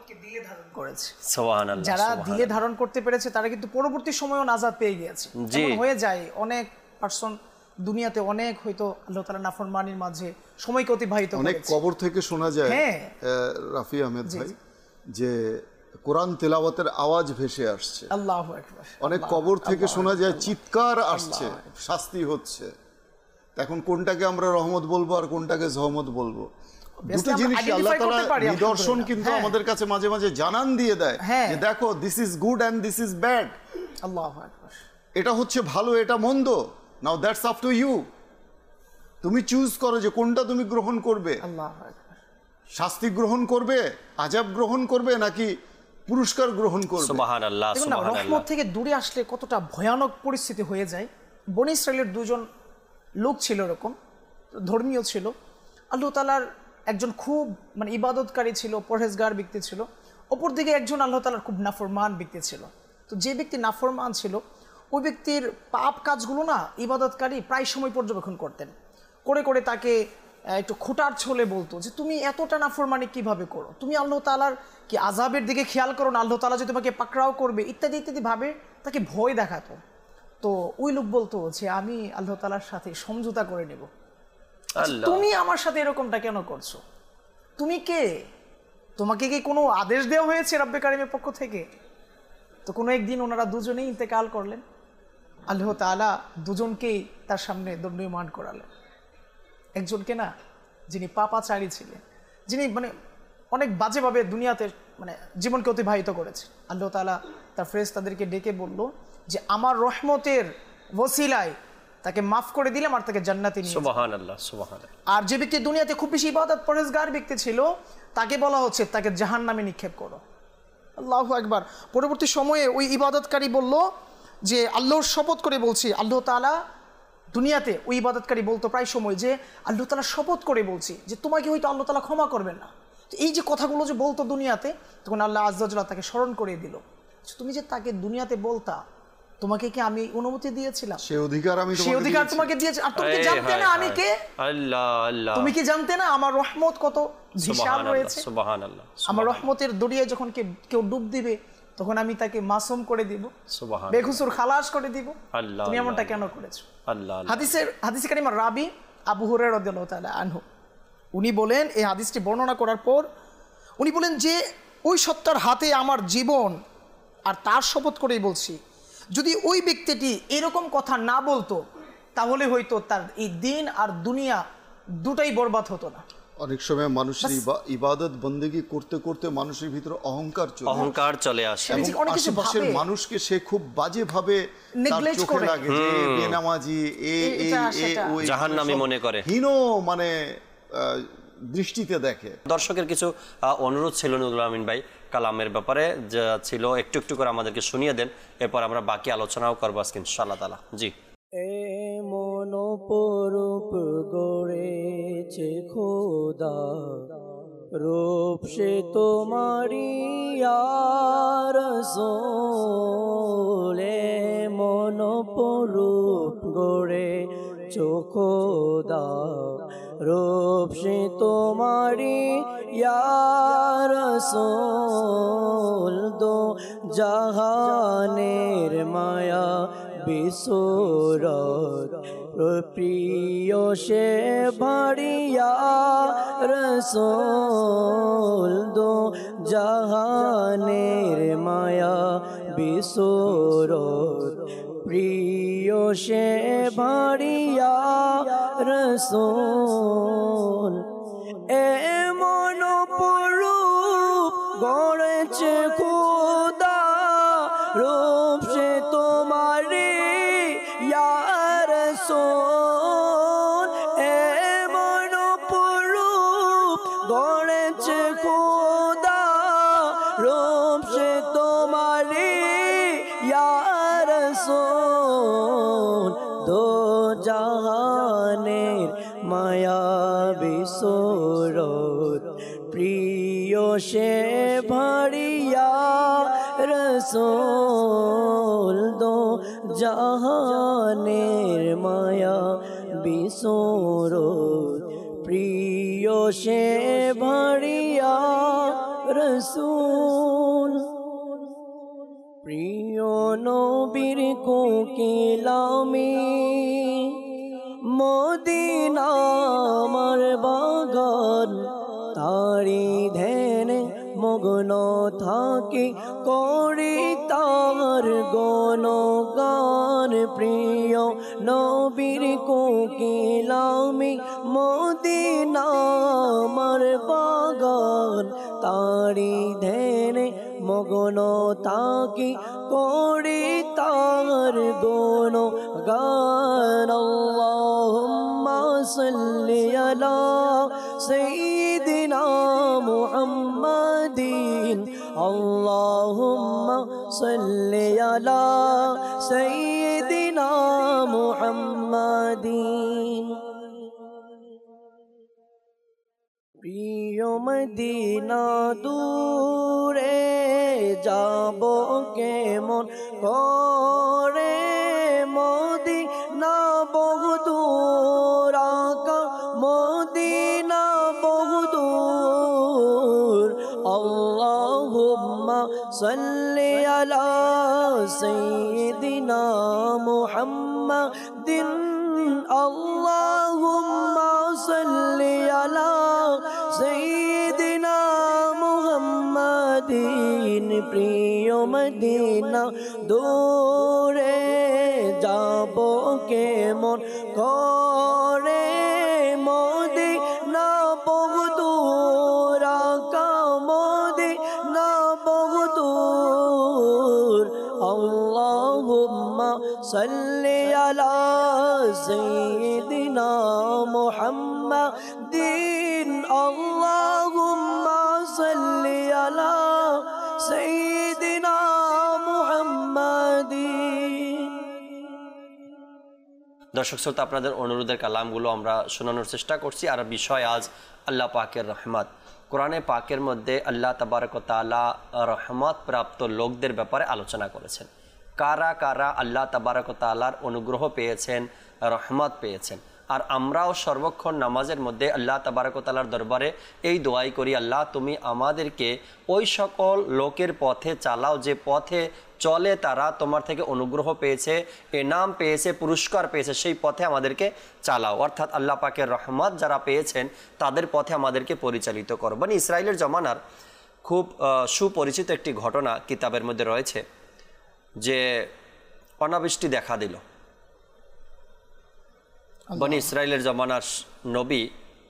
করেছে। সুবহানাল্লাহ, যারা দিলে ধারণ করতে পেরেছে তারা কিন্তু পরবর্তী সময়েও নাজাত পেয়ে গিয়েছে। যেমন হয়ে যায় অনেক পারসন দুনিয়াতে অনেক হয়তো আল্লাহ তাআলার নাফরমানির মাঝে সময়কে অতিবাহিত করেছে। অনেক কবর থেকে শোনা যায়, রাফি আহমেদ ভাই, যে কোরআন তেলাওয়াতের আওয়াজ ভেসে আসছে। আল্লাহু আকবার। অনেক কবর থেকে শোনা যায় চিৎকার আসছে, শাস্তি হচ্ছে। এখন কোনটাকে আমরা রহমত বলবো আর কোনটাকে জহমত বলবো? দুটো জিনিস আল্লাহ তাআলা নিদর্শন কিন্তু আমাদের কাছে মাঝে মাঝে জানান দিয়ে দেয় যে দেখো, this is good and this is bad. আল্লাহু আকবার। এটা হচ্ছে ভালো, এটা মন্দ। Now that's up to you. তুমি চুজ করো যে কোনটা তুমি গ্রহণ করবে। আল্লাহু আকবার। শাস্তি গ্রহণ করবে, আযাব গ্রহণ করবে, নাকি পুরস্কার গ্রহণ করবে? সুবহানাল্লাহ, সুবহানাল্লাহ। রহমত থেকে দূরে আসলে কতটা ভয়ানক পরিস্থিতি হয়ে যায়। বনী ইসরাইলের দুজন লোক ছিল, এরকম ধর্মীয় ছিল। আল্লাহ তাআলার একজন খুব মানে ইবাদতকারী ছিল, পরহেজগার ব্যক্তি ছিল, অপর দিকে একজন আল্লাহ তাআলার খুব নাফরমান ব্যক্তি ছিল। তো যে ব্যক্তি নাফরমান ছিল ওই ব্যক্তির পাপ কাজগুলো না ইবাদতকারী প্রায় সময় পর্যবেক্ষণ করতেন, করে করে তাকে একটু খোটার ছলে বলতো যে তুমি এতটা নাফরমানি কিভাবে করো, তুমি আল্লাহ তাআলার কি আযাবের দিকে খেয়াল করো না, আল্লাহ তাআলা যে তোমাকে পাকড়াও করবে, ইত্যাদি ইত্যাদি ভাবে তাকে ভয় দেখাতো। তো ওই লোক বলতো যে আমি আল্লাহ তাআলার সাথে সমঝোতা করে নেব, তুমি আমার সাথে এরকমটা কেন করছো? তুমি কে? তোমাকে কি কোনো আদেশ দেওয়া হয়েছে রব্বে কারিমের পক্ষ থেকে? তো কোনো একদিন ওনারা দুজনেই ইন্তেকাল করলেন। আল্লাহ তাআলা দুজনকেই তার সামনে দণ্ডায়মান করালেন। একজনকে না, যিনি পাপাচারী ছিলেন, যিনি মানে অনেক বাজেভাবে দুনিয়াতে মানে জীবনকে অতিবাহিত করেছে, আল্লাহ তাআলা তার ফেরেশতাদেরকে ডেকে বলল যে আমার রহমতের ওসিলায় তাকে মাফ করে দিলাম আর তাকে জান্নাতে নিয়ে। সুবহানাল্লাহ, সুবহানাল্লাহ। আর যে ব্যক্তি দুনিয়াতে খুব বেশি ইবাদত পরহেজগার ব্যক্তি ছিল তাকে বলা হচ্ছে তাকে জাহান্নামে নিক্ষেপ করো। আল্লাহু আকবার। পরবর্তী সময়ে ওই ইবাদতকারী বলল যে আল্লাহর শপথ করে বলছি, আল্লাহ তাআলা দুনিয়াতে ওই ইবাদতকারী বলতো প্রায় সময় যে আল্লাহ তাআলা শপথ করে বলছি যে তোমাকে হয়তো আল্লাহ তাআলা ক্ষমা করবেন না। তো এই যে কথাগুলো যে বলতো দুনিয়াতে, তখন আল্লাহ আযজা ওয়া জাল্লা তাকে স্মরণ করে দিল, তুমি যে তাকে দুনিয়াতে বলতা, তোমাকে কি আমি অনুমতি দিয়েছিলাম? সেই অধিকার আমি সেই অধিকার তোমাকে দিয়েছি। আর তুমি কি জানতে না আমি কে? আল্লাহ আল্লাহ। তুমি কি জানতে না আমার রহমত কত বিশাল রয়েছে? সুবহানাল্লাহ। আমার রহমতের দরিয়ায় যখন কেউ ডুব দিবে তখন আমি তাকে মাসুম করে দিব, সুবহানাল্লাহ, বেকসুর খালাস করে দিব। আল্লাহ, তুমি এমনটা কেন করেছো? আল্লাহ। হাদিসের হাদিসে কারিমার রাবি আবু হুরায়রা রাদিয়াল্লাহু তাআলা আনহু উনি বলেন, এই হাদিসটি বর্ণনা করার পর উনি বলেন যে ওই সত্তার হাতে আমার জীবন আর তার শপথ করেই বলছি, যদি ওই ব্যক্তিটি এরকম কথা না বলতো তাহলে হয়তো তার এই দিন আর দুনিয়া দুটাই বরবাদ হতো না। অনেক সময় মানুষের ইবাদত বন্দেগী করতে করতে মানুষের ভিতরে অহংকার চলে অহংকার চলে আসে, এবং আশেপাশের মানুষকে সে খুব বাজে ভাবে তার চোখে লাগে যে বেনামাজি, এ এই এ ওই জাহান্নামী মনে করে, হীন মানে দৃষ্টিতে দেখে। দর্শকের কিছু অনুরোধ ছিল নুরুল আমিন ভাই কালামের ব্যাপারে, যা ছিল একটু একটু করে আমাদেরকে শুনিয়ে দেন, এরপর আমরা বাকি আলোচনাও করবো আজকে ইনশাআল্লাহ তাআলা। জি। গড়েছে খোদা রূপ সে তোমারি রাসূলে মন পরূপ গড়ে চোখোদা রূপ সে তোমারি রাসূল দো জাহানের মায়া বিসুরত প্রিয় সে ভাড়িয়া রাসূল দো জাহানের মায়া বিসুরত প্রিয় সে ভাড়িয়া রাসূল এমন পরূপ গড়েছে খোদা রূপ সে তোমারি ইয়া রাসূল এমন পরূপ গড়েছে খোদা রূপ সে তোমারি ইয়া রাসূল দো জাহানের মায়া বিসুরত প্রিয় সে ভাড়িয়া রাসূল দো জাহানের মায়া বিসুরত প্রিয় সে ভাড়িয়া রাসূল প্রিয় নবীর কোকিলামি মদিনা আমার বাগান তারি ধ্যানে মগ্ন থাকি করি তার গণগান প্রিয় নবীর কোকিলামি মদিনা আমার বাগান তারি ধ্যানে মগ্ন থাকি করি তার গণগান আল্লাহুম্মা সাল্লি আলা সাইয়্যিদিনা মুহাম্মাদিন আল্লাহুম্মা সাল্লি আলা সাইয়্যিদিনা মুহাম্মাদিন প্রিয় মদিনা দূরে যাব কেমন করে মদিনা বহুদূর আকা মদিনা বহুদূর আল্লাহুম্মা সাল্লি আলা সাইয়্যিদিনা মুহাম্মাদিন আল্লাহুম্মা সাল্লি আলা সাইয়্যিদিনা মুহাম্মাদিন প্রিয় মদিনা দূরে যাব কেমন করে মদিনা বহুদূর আকা মদিনা বহুদূর আল্লাহুম্মা সাল্লি আলা সাইয়্যিদিনা মুহাম্মাদিন আল্লাহুম্মা সাল্লি আলা সাইয়্যিদিনা মুহাম্মাদিন। দর্শক শ্রোতা, আপনাদের অনুরোধের কালামগুলো আমরা শোনানোর চেষ্টা করছি। আর বিষয় আজ আল্লাহ পাকের রহমত। কোরআনে পাকের মধ্যে আল্লাহ তাবারক ওয়া তাআলা রহমত প্রাপ্ত লোকদের ব্যাপারে আলোচনা করেছেন। কারা কারা আল্লাহ তাবারক ওয়া তাআলার অনুগ্রহ পেয়েছেন, রহমত পেয়েছেন। আর আমরাও সর্বক্ষণ নামাজের মধ্যে আল্লাহ তাবারক ওয়া তাআলার দরবারে এই দোয়াই করি, আল্লাহ তুমি আমাদেরকে ওই সকল লোকের পথে চালাও যে পথে চলে তারা তোমার থেকে অনুগ্রহ পেয়েছে, এনাম পেয়েছে, পুরস্কার পেয়েছে, সেই পথে আমাদেরকে চালাও। অর্থাৎ আল্লাহ পাকের রহমত যারা পেয়েছেন তাদের পথে আমাদেরকে পরিচালিত করো। বনি ইসরায়েলের জমানার খুব সুপরিচিত একটি ঘটনা কিতাবের মধ্যে রয়েছে যে অনাবৃষ্টি দেখা দিল। বনি ইসরায়েলের জমানার নবী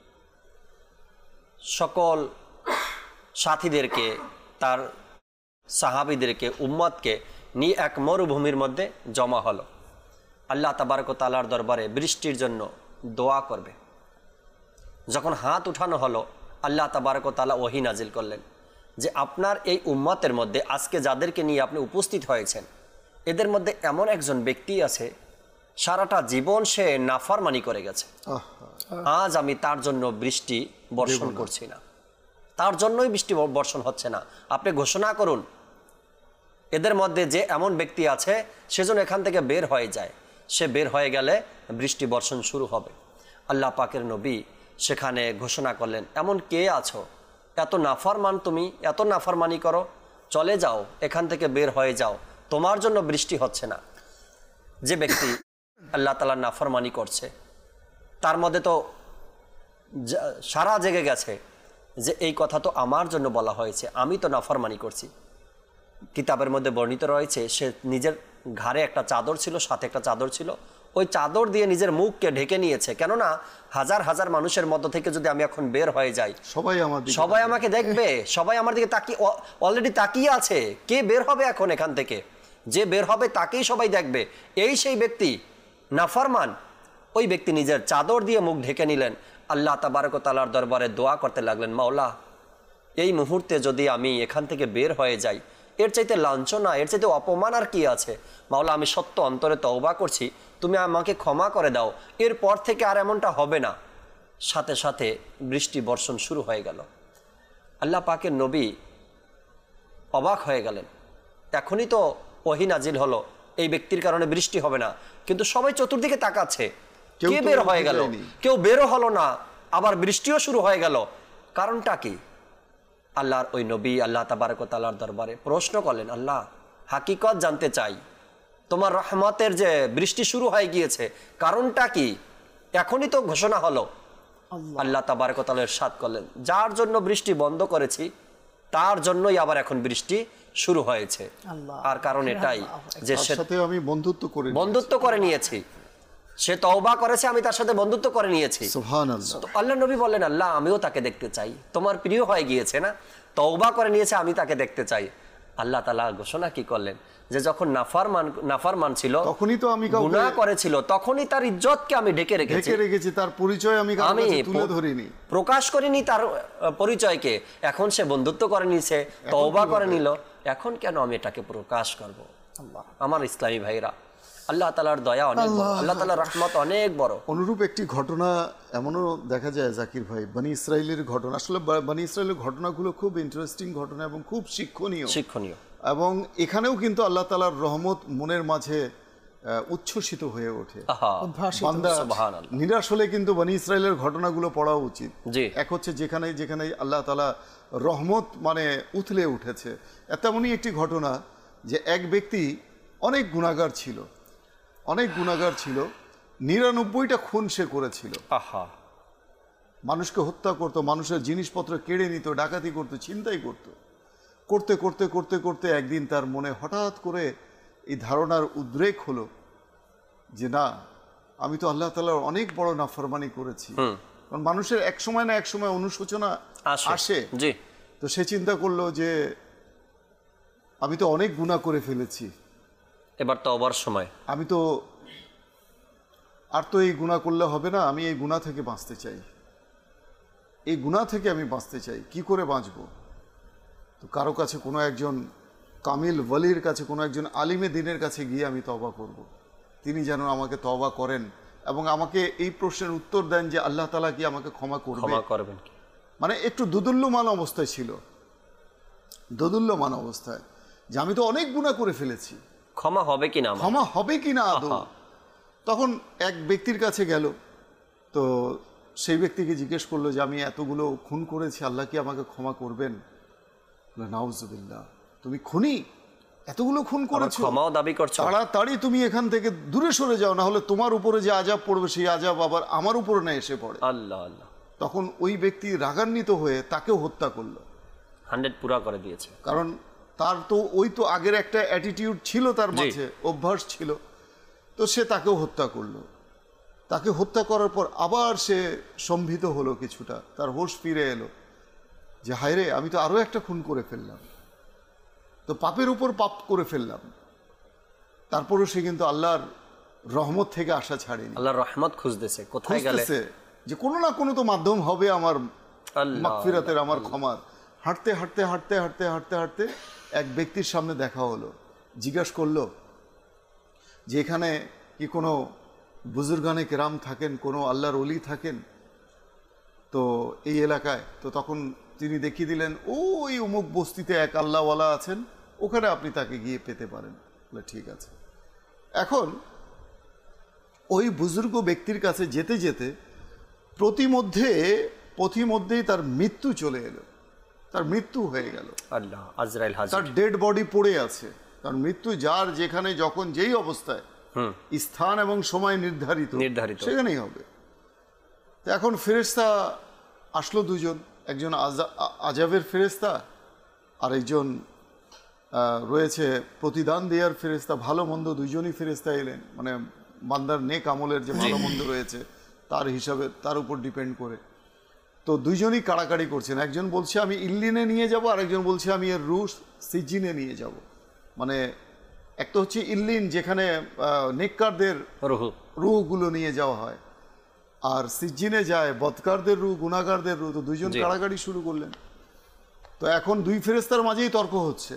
সকল সাথীদেরকে, তার সাহাবীদেরকে, উম্মতকে নিয়ে এক মরুভূমির মধ্যে জমা হলো। আল্লাহ তাবারক ওয়া তাআলার দরবারে বৃষ্টির জন্য দোয়া করবে। যখন হাত উঠানো হলো, আল্লাহ তাবারক ওয়া তাআলা ওহী নাজিল করলেন যে আপনার এই উম্মতের মধ্যে আজকে যাদেরকে নিয়ে আপনি উপস্থিত হয়েছেন এদের মধ্যে এমন একজন ব্যক্তি আছে সারাটা জীবন সে নাফরমানি করে গেছে, আজ আমি তার জন্য বৃষ্টি বর্ষণ করছি না, তার জন্যই বৃষ্টি বর্ষণ হচ্ছে না। আপনি ঘোষণা করুন এদের মধ্যে যে এমন ব্যক্তি আছে সেজন্য এখান থেকে বের হয়ে যায়, সে বের হয়ে গেলে বৃষ্টি বর্ষণ শুরু হবে। আল্লাহ পাকের নবী সেখানে ঘোষণা করলেন, এমন কে আছো এত নাফরমান, তুমি এত নাফরমানি করো, চলে যাও, এখান থেকে বের হয়ে যাও, তোমার জন্য বৃষ্টি হচ্ছে না। যে ব্যক্তি আল্লাহ তাআলার নাফরমানি করছে তার মধ্যে তো সারা জেগে গেছে যে এই কথা তো আমার জন্য বলা হয়েছে, আমি তো নাফরমানি করছি। কিতাবের মধ্যে বর্ণিত রয়েছে সে নিজের ঘাড়ে একটা চাদর ছিল, সাথে একটা চাদর ছিল, ওই চাদর দিয়ে নিজের মুখকে ঢেকে নিয়েছে, কেননা হাজার হাজার মানুষের মধ্য থেকে যদি আমি এখন বের হয়ে যাই সবাই আমার সবাই আমাকে দেখবে, সবাই আমার দিকে তাকিয়ে অলরেডি তাকিয়ে আছে, কে বের হবে এখন এখান থেকে, যে বের হবে তাকেই সবাই দেখবে। এই সেই ব্যক্তি নাফরমান, ওই ব্যক্তি নিজের চাদর দিয়ে মুখ ঢেকে নিলেন। আল্লাহ তাবারক ওয়া তাআলার দরবারে দোয়া করতে লাগলেন, মাওলা এই মুহূর্তে যদি আমি এখান থেকে বের হয়ে যাই, এর চাইতে লাঞ্ছনা, এর চাইতে অপমান আর কি আছে? মাওলা আমি সত্য অন্তরে তওবা করছি, তুমি আমাকে ক্ষমা করে দাও, এরপর থেকে আর এমনটা হবে না। সাথে সাথে বৃষ্টি বর্ষণ শুরু হয়ে গেল। আল্লাহ পাকের নবী অবাক হয়ে গেলেন, এখনই তো ওহী নাজিল হলো এই ব্যক্তির কারণে বৃষ্টি হবে না, কিন্তু সবাই চতুর্দিকে তাকাচ্ছে, কে বের হয়ে গেল, কেউ বেরো হলো না, আবার বৃষ্টিও শুরু হয়ে গেল, কারণটা কি? আল্লাহর ওই নবী আল্লাহ তাবারক ওয়া তাআলার দরবারে প্রশ্ন করলেন, আল্লাহ হাকিকত জানতে চাই, তোমার রহমতের যে বৃষ্টি শুরু হয়ে গিয়েছে কারণটা কি? এখনই তো ঘোষণা হলো। আল্লাহ তাবারক ওয়া তাআলা ইরশাদ করলেন, যার জন্য বৃষ্টি বন্ধ করেছি তার জন্যই আবার এখন বৃষ্টি শুরু হয়েছে। আর কারণ এটাই যে সে সাথে আমি বন্ধুত্ব করে বন্ধুত্ব করে নিয়েছি, সে তওবা করেছে, আমি তার সাথে বন্ধুত্ব করে নিয়েছি। সুবহানাল্লাহ। তো আল্লাহ নবী বললেন, আল্লাহ আমিও তাকে দেখতে চাই, তোমার প্রিয় হয়ে গিয়েছে না, তওবা করে নিয়েছে, আমি তাকে দেখতে চাই। আল্লাহ তাআলা ঘোষণা কি করলেন যে যখন নাফরমান নাফরমান ছিল, তখনই তো আমি গুনাহ করেছিল, তখনই তার ইজ্জতকে আমি ঢেকে রেখেছি, ঢেকে রেখেছি, তার পরিচয় আমি কারো কাছে তুলে ধরিনি, প্রকাশ করিনি তার পরিচয়কে। এখন সে বন্ধুত্ব করে নিয়েছে, তওবা করে নিল, এখন কেন আমি এটাকে প্রকাশ করব? আমার ইসলামী ভাইরা, আল্লাহ তাআলার দয়া অনেক বড়, আল্লাহ তাআলার রহমত অনেক বড়। অনুরূপ একটি ঘটনা এমনও দেখা যায় জাকির ভাই, বনি ইসরাইলের ঘটনা, আসলে বনি ইসরাইলের ঘটনাগুলো খুব ইন্টারেস্টিং ঘটনা এবং খুব শিক্ষণীয় শিক্ষণীয় এবং এখানেও কিন্তু আল্লাহ তাআলার রহমত মনের মাঝে উচ্ছ্বসিত হয়ে ওঠে। বান্দা নিরাশ হলে কিন্তু বনি ইসরাইলের ঘটনাগুলো পড়া উচিত। এক হচ্ছে যেখানে যেখানে আল্লাহ তাআলা রহমত মানে উথলে উঠেছে, তেমনই একটি ঘটনা যে এক ব্যক্তি অনেক গুনাহগার ছিল, অনেক গুনাহগার ছিল, নিরানব্বইটা খুন সে করেছিল, মানুষকে হত্যা করত, মানুষের জিনিসপত্র কেড়ে নিত, ডাকাতি করত, ছিনতাই করত, করতে করতে করতে করতে একদিন তার মনে হঠাৎ করে এই ধারণার উদ্রেক হলো যে না, আমি তো আল্লাহ তাআলার অনেক বড় নাফরমানি করেছি। কারণ মানুষের এক সময় না এক সময় অনুশোচনা আসে। তো সে চিন্তা করলো যে আমি তো অনেক গুনাহ করে ফেলেছি, এবার তওবার সময়, আমি তো আর তো এই গুনাহ করলে হবে না, আমি এই গুনাহ থেকে বাঁচতে চাই, এই গুনাহ থেকে আমি বাঁচতে চাই, কি করে বাঁচবো? তো কারো কাছে কোনো একজন কামিল ওয়ালির কাছে, কোনো একজন আলিমে দ্বীনের কাছে গিয়ে আমি তওবা করব, তিনি যেন আমাকে তওবা করেন এবং আমাকে এই প্রশ্নের উত্তর দেন যে আল্লাহ তাআলা কি আমাকে ক্ষমা করবে, ক্ষমা করবেন কি? মানে একটু দোদুল্যমান অবস্থায় ছিল, দোদুল্যমান অবস্থায় যে আমি তো অনেক গুনাহ করে ফেলেছি, ক্ষমা হবে কিনা, ক্ষমা হবে কিনা আদৌ। তখন এক ব্যক্তির কাছে গেল, তো সেই ব্যক্তিকে জিজ্ঞেস করলো যে আমি এতগুলো খুন করেছি, আল্লাহ কি আমাকে ক্ষমা করবেন? নাউজুবিল্লাহ, তুমি খুনি, এতগুলো খুন করেছো, ক্ষমাও দাবি করছো, তাড়াতাড়ি তুমি এখান থেকে দূরে সরে যাও, না হলে তোমার উপরে যে আযাব পড়বে সেই আযাব আবার আমার উপরে না এসে পড়ে। আল্লাহ আল্লাহ। তখন ওই ব্যক্তি রাগান্বিত হয়ে তাকেও হত্যা করলো, হান্ড্রেড পুরা করে দিয়েছে। কারণ তার তো ওই তো আগের একটা অ্যাটিটিউড ছিল, তার মাঝে অভ্যাস ছিল, তো সে তাকেও হত্যা করলো। তাকে হত্যা করার পর আবার সে সম্ভিত হলো কিছুটা, তার হোশ ফিরে এলো যে হায়রে, আমি তো আরো একটা খুন করে ফেললাম, তো পাপের উপর পাপ করে ফেললাম। তারপরও সে কিন্তু আল্লাহর রহমত থেকে আশা ছাড়েনি, আল্লাহর রহমত খুঁজতেছে, কোথায় গেলে যে কোনো না কোনো তো মাধ্যম হবে আমার মাগফিরাতের, আমার ক্ষমার। হাঁটতে হাঁটতে হাঁটতে হাঁটতে হাঁটতে হাঁটতে এক ব্যক্তির সামনে দেখা হলো, জিজ্ঞাসা করলো যে এখানে কি কোনো বুজুর্গানে কেরাম থাকেন, কোনো আল্লাহর ওলি থাকেন তো এই এলাকায়, তো তখন তিনি দেখিয়ে দিলেন ওই অমুক বস্তিতে এক আল্লাহওয়ালা আছেন, ওখানে আপনি তাকে গিয়ে পেতে পারেন। বলে ঠিক আছে। এখন ওই বুজুর্গ ব্যক্তির কাছে যেতে যেতে প্রতিমধ্যে পথিমধ্যেই তার মৃত্যু চলে এলো, তার মৃত্যু হয়ে গেল। আল্লাহ, আজরাইল হাজির, তার ডেড বডি পড়ে আছে। তার মৃত্যু যার যেখানে যখন যেই অবস্থায় স্থান এবং সময় নির্ধারিত নির্ধারিত সেখানেই হবে। তো এখন ফেরেশতা আসলো দুজন, একজন আজাবের ফেরেশতা আর একজন রয়েছে প্রতিদান দেওয়ার ফেরেশতা। ভালো মন্দ দুইজনই ফেরেশতা এলেন, মানে বান্দার নেক আমলের যে ভালো মন্দ রয়েছে তার হিসাবে তার উপর ডিপেন্ড করে। তো দুইজনই কাড়াকাড়ি করছেন। একজন বলছে আমি ইল্লিনে নিয়ে যাব, আর একজন বলছে আমি এর রুহ সিজিনে নিয়ে যাব। মানে একটা হচ্ছে ইল্লিন, যেখানে নেককারদের রুহগুলো নিয়ে যাওয়া হয়, আর সিজিনে যায় বদকারদের রুহ, গুনাহগারদের রুহ। তো দুইজন কাড়াকাড়ি শুরু করলেন। তো এখন দুই ফেরেশতার মাঝেই তর্ক হচ্ছে।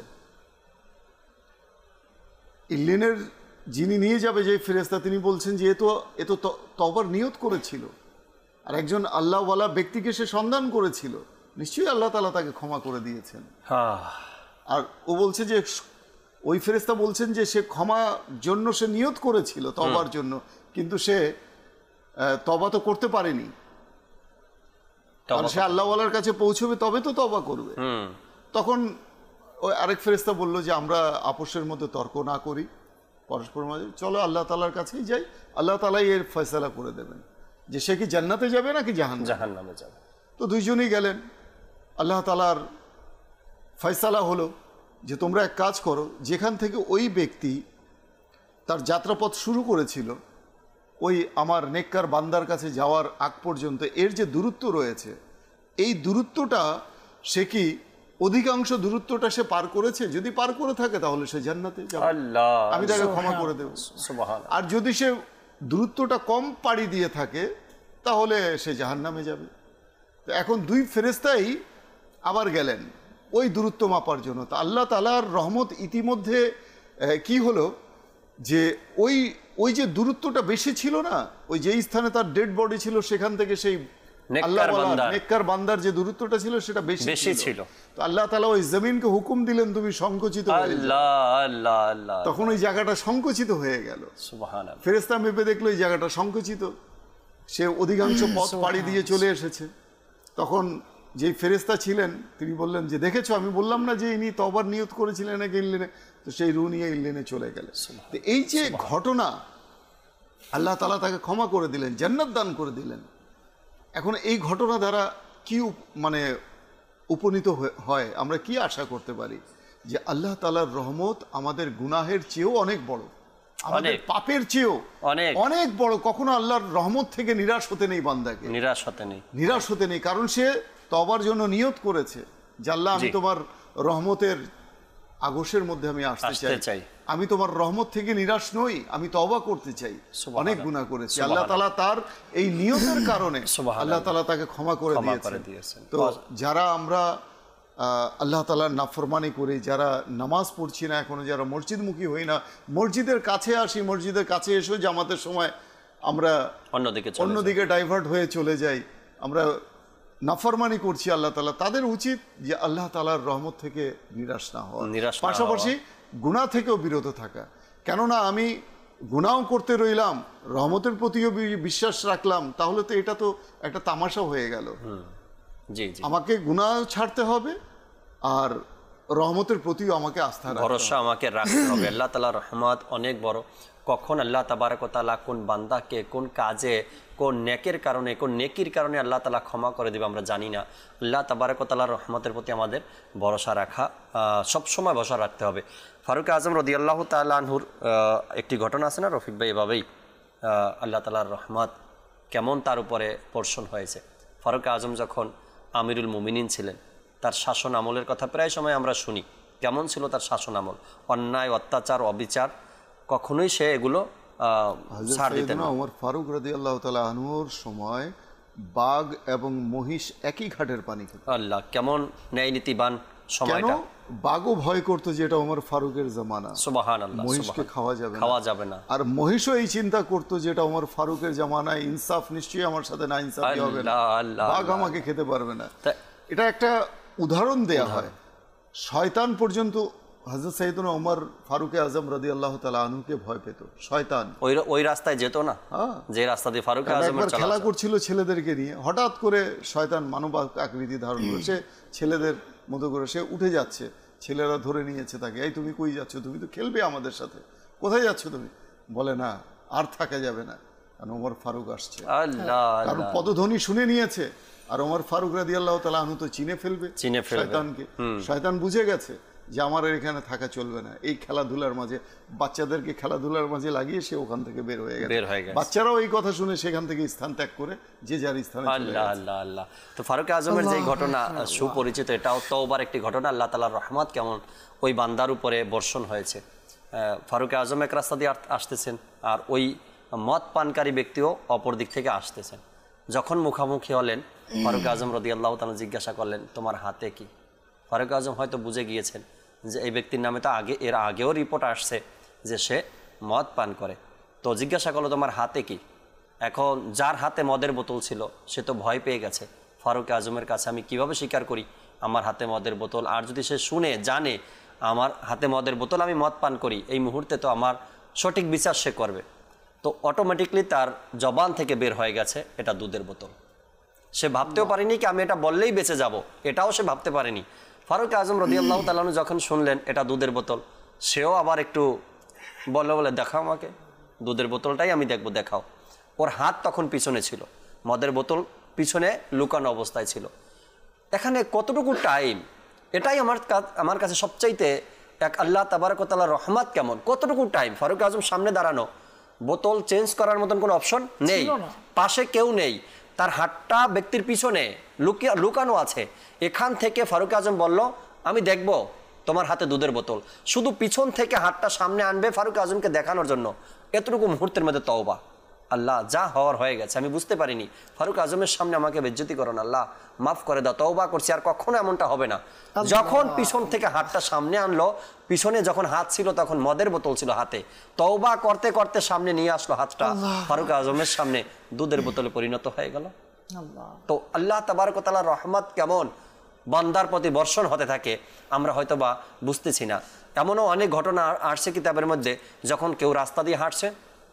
ইল্লিনের যিনি নিয়ে যাবে যে ফেরেশতা, তিনি বলছেন যে এ তো এ তো তওবার নিয়ত করেছিল, আর একজন আল্লাহওয়ালা ব্যক্তিকে সে সন্ধান করেছিল, নিশ্চয়ই আল্লাহ তাআলা তাকে ক্ষমা করে দিয়েছেন। আর ও বলছে যে ওই ফেরেশতা বলছেন যে সে ক্ষমার জন্য সে নিয়ত করেছিল, তওবার জন্য, কিন্তু সে তওবা তো করতে পারেনি। কারণ সে আল্লাহওয়ালার কাছে পৌঁছবে তবে তো তওবা করবে। তখন ওই আরেক ফেরেশতা বলল যে আমরা আপোষের মধ্যে তর্ক না করি পরস্পর মাঝে, চলো আল্লাহ তাআলার কাছেই যাই, আল্লাহ তাআলাই এর ফয়সালা করে দেবেন যে সে কি জান্নাতে যাবে নাকি জাহান্নামে জাহান্নামে যাবে। তো দুইজনই গেলেন। আল্লাহ তাআলার ফয়সালা হলো যে তোমরা এক কাজ করো, যেখান থেকে ওই ব্যক্তি তার যাত্রাপথ শুরু করেছিল ওই আমার নেককার বান্দার কাছে যাওয়ার আগ পর্যন্ত এর যে দূরত্ব রয়েছে, এই দূরত্বটা সে কি অধিকাংশ দূরত্বটা সে পার করেছে? যদি পার করে থাকে তাহলে সে জান্নাতে যাবে, আমি তাকে ক্ষমা করে দেব। আর যদি সে দূরত্বটা কম পাড়ি দিয়ে থাকে তাহলে সে জাহান্নামে যাবে। তো এখন দুই ফেরেশতাই আবার গেলেন ওই দূরত্ব মাপার জন্য। তো আল্লাহ তাআলার রহমত ইতিমধ্যে কি হলো যে ওই ওই যে দূরত্বটা বেশি ছিল না, ওই যে স্থানে তার ডেড বডি ছিল সেখান থেকে সেই নেককার বান্দার যে দূরত্বটা ছিল সেটা বেশি ছিল। তো আল্লাহ তাআলা ওই জমিনকে হুকুম দিলেন তুমি সংকুচিত হয়ে যাও। তখন ওই জায়গাটা সংকুচিত হয়ে গেল। সুবহানাল্লাহ। ফেরেশতা মেপে দেখলো এই জায়গাটা সংকুচিত, সে অধিকাংশ পথ পাড়ি দিয়ে চলে এসেছে। তখন যেই ফেরেশতা ছিলেন তিনি বললেন যে দেখেছো, আমি বললাম না যে ইনি তওবার নিয়ত করেছিলেন নাকি ইল্লিনে। তো সেই রূহ নিয়ে ইল্লিনে চলে গেলেন। তো এই যে ঘটনা, আল্লাহ তাআলা তাকে ক্ষমা করে দিলেন, জান্নাত দান করে দিলেন। এখন এই ঘটনা দ্বারা কি মানে উপনীত হয়, আমরা কি আশা করতে পারি? যে আল্লাহ তাআলার রহমত আমাদের গুনাহের চেয়েও অনেক বড়, আমাদের পাপের চেয়েও অনেক অনেক বড়। কখনো আল্লাহর রহমত থেকে নিরাশ হতে নেই বান্দাকে, নিরাশ হতে নেই নিরাশ হতে নেই কারণ সে তওবার জন্য নিয়ত করেছে যে আল্লাহ আমি তোমার রহমতের আগোশের মধ্যে আমি আসতে চাই, আমি তোমার রহমত থেকে নিরাশ নই, আমি তওবা করতে চাই, অনেক গুনাহ করেছি। আল্লাহ তাআলা তার এই নিয়তের কারণে আল্লাহ তাআলা তাকে ক্ষমা করে দিয়েছেন। তো যারা আমরা আল্লাহ তাআলার নাফরমানি করি, যারা নামাজ পড়ছি না এখনো, যারা মসজিদমুখী হই না, মসজিদের কাছে আসি, মসজিদের কাছে এসে জামাতের সময় আমরা অন্যদিকে অন্যদিকে ডাইভার্ট হয়ে চলে যাই, আমরা নাফরমানি করছি আল্লাহ তাআলা, তাদের উচিত যে আল্লাহ তাআলার রহমত থেকে নিরাশ না হওয়া, পাশাপাশি গুনাহ থেকেও বিরত থাকা। কেননা আমি গুনাহও করতে রইলাম, রহমতের প্রতিও বিশ্বাস রাখলাম, তাহলে তো এটা তো একটা তামাশা হয়ে গেল। জি জি, আমাকে গুনাহ ছাড়তে হবে আর রহমতের প্রতিও আমাকে আস্থা ভরসা আমাকে রাখতে হবে। আল্লাহ তাআলার রহমত অনেক বড়। কখন আল্লাহ তাবারক ওয়া তাআলা কোন বান্দাকে কোন কাজে কোন নেকের কারণে কোন নেকির কারণে আল্লাহ তাআলা ক্ষমা করে দেবে আমরা জানি না। আল্লাহ তাবারক ওয়া তাআলার রহমতের প্রতি আমাদের ভরসা রাখা, সবসময় ভরসা রাখতে হবে। ফারুক আজম রাদিয়াল্লাহু তাআলা আনহুর একটি ঘটনা আছে না রফিক ভাই, এভাবেই আল্লাহ তাআলার রহমত কেমন তার উপরে বর্ষণ হয়েছে। ফারুক আজম যখন আমিরুল মুমিনিন ছিলেন, তার শাসন আমলের কথা প্রায় সময় আমরা শুনি। কেমন ছিল তার শাসন আমল? অন্যায়, অত্যাচার, অবিচার কখনোই সে এগুলো ছাড় দিতেন না। ওমর ফারুক রাদিয়াল্লাহু তাআলা আনহুর সময় বাঘ এবং মহিষ একই ঘাটের পানি খেত। আল্লাহ, কেমন ন্যায় নীতিবান কেন? সময়টা। বাঘও ভয় করতো যে এটা ওমর ফারুকের জামানা, সুবহানাল্লাহ, মহিষকে খাওয়া যাবে না, খাওয়া যাবে না। আর মহিষও এই চিন্তা করতো যে এটা ওমর ফারুকের জামানায় ইনসাফ নিশ্চয়ই আমার সাথে না ইনসাফি হবে না, আল্লাহ, আল্লাহ, বাঘ আল্লাহ। আমাকে খেতে পারবে না। তা- এটা একটা উদাহরণ দেয়া হয়। শয়তান পর্যন্ত হযরত সাইয়েদনা ওমর ফারুক আজম রাদিয়াল্লাহু তাআলা আনহুকে ভয় পেত। শয়তান ওই ওই রাস্তায় যেত না, হ্যাঁ। যে রাস্তা দিয়ে ফারুক কারণ আজমের একবার খেলা চলাচল। করছিল ছেলেদেরকে নিয়ে, হঠাৎ করে শয়তান মানব আকৃতি ধারণ করেছে, ছেলেদের মতো করে সে উঠে যাচ্ছে, ছেলেরা ধরে নিয়েছে তাকে, এই তুমি কই যাচ্ছ, তুমি তো খেলবে আমাদের সাথে, কোথায় যাচ্ছ তুমি? বলে না, আর থাকা যাবে না, কারণ ওমর ফারুক আসছে। আল্লাহ, কারণ আল্লাহ। পদধ্বনি শুনে নিয়েছে, আর ওমর ফারুক রাদিয়াল্লাহু তাআলা আনহু তো চিনে ফেলবে চিনে ফেলবে। শয়তানকে। শয়তান বুঝে গেছে যে আমার এখানে থাকা চলবে না, এই খেলাধুলার মাঝে বাচ্চাদেরকে খেলাধুলার মাঝে লাগিয়ে সে ওখান থেকে বের হয়ে গেছে। বের হয়ে গেছে। বাচ্চারাও এই কথা শুনে সেখান থেকে স্থান ত্যাগ করে যে যার স্থানে চলে আল্লাহ, গেছে। আল্লাহ, আল্লাহ। তো ফারুক আজমের যে ঘটনা সুপরিচিত, এটাও তওবার একটি ঘটনা। আল্লাহ তাআলার রহমত কেমন ওই বান্দার উপরে বর্ষণ হয়েছে। আহ, ফারুক আজম এক রাস্তা দিয়ে আস- আসতেছেন, আর ওই মদ পানকারী ব্যক্তিও অপর দিক থেকে আসতেছেন। যখন মুখামুখি হলেন, ফারুক আজম রাদিয়াল্লাহু তাআলা জিজ্ঞাসা করলেন, তোমার হাতে কি? ফারুক আজম হয়তো বুঝে গিয়েছেন যে এই ব্যক্তির নামে তো আগে এর আগেও রিপোর্ট আসছে যে সে মদ পান করে। তো জিজ্ঞাসা করলো, তোমার হাতে কি? এখন যার হাতে মদের বোতল ছিল সে তো ভয় পেয়ে গেছে। ফারুক আজমের কাছে আমি কিভাবে স্বীকার করি আমার হাতে মদের বোতল? আর যদি সে শুনে জানে আমার হাতে মদের বোতল, আমি মদ পান করি, এই মুহূর্তে তো আমার সঠিক বিচার সে করবে। তো অটোমেটিকলি তার জবান থেকে বের হয়ে গেছে এটা দুধের বোতল। সে ভাবতেও পারেনি কি আমি এটা বললেই বেঁচে যাব, এটাও সে ভাবতে পারেনি। ফারুক আজম রাদিয়াল্লাহু তাআলা আনহু যখন শুনলেন এটা দুধের বোতল, সেও আবার একটু বললো, বলে দেখাও আমাকে দুধের বোতলটাই আমি দেখবো, দেখাও। ওর হাত তখন পিছনে ছিল, মদের বোতল পিছনে লুকানো অবস্থায় ছিল। এখানে কতটুকু টাইম, এটাই আমার আমার কাছে সবচাইতে এক আল্লাহ তাবারক ওয়া তাআলার রহমত কেমন, কতটুকু টাইম। ফারুক আজম সামনে দাঁড়ানো, বোতল চেঞ্জ করার মতন কোনো অপশন নেই, পাশে কেউ নেই, তার হাতটা ব্যক্তির পিছনে লুকিয়ে লুকানো আছে। এখান থেকে ফারুক আজম বলল, আমি দেখব তোমার হাতে দুধের বোতল। শুধু পিছন থেকে হাতটা সামনে আনবে ফারুক আজমকে দেখানোর জন্য। এতটুকু মুহূর্তের মধ্যে তওবা। আল্লাহ, যা হওয়ার হয়ে গেছে, আমি বুঝতে পারিনি, ফারুক আজমের সামনে আমাকে বেজ্জতি করো না, আল্লাহ মাফ করে দাও, তওবা করছি, আর কখনো এমনটা হবে না। যখন পিছন থেকে হাতটা সামনে আনলো, পিছনে যখন হাত ছিল তখন মদের বোতল ছিল হাতে, তওবা করতে করতে সামনে নিয়ে আসলো হাতটা, ফারুক আজমের সামনে দুধের বোতলে পরিণত হয়ে গেল। তো আল্লাহ তাবারক ওয়া তাআলার রহমত কেমন বান্দার প্রতি বর্ষণ হতে থাকে, আমরা হয়তো বা বুঝতেছি না। এমনও অনেক ঘটনা আসছে কিতাবের মধ্যে, যখন কেউ রাস্তা দিয়ে হাঁটছে,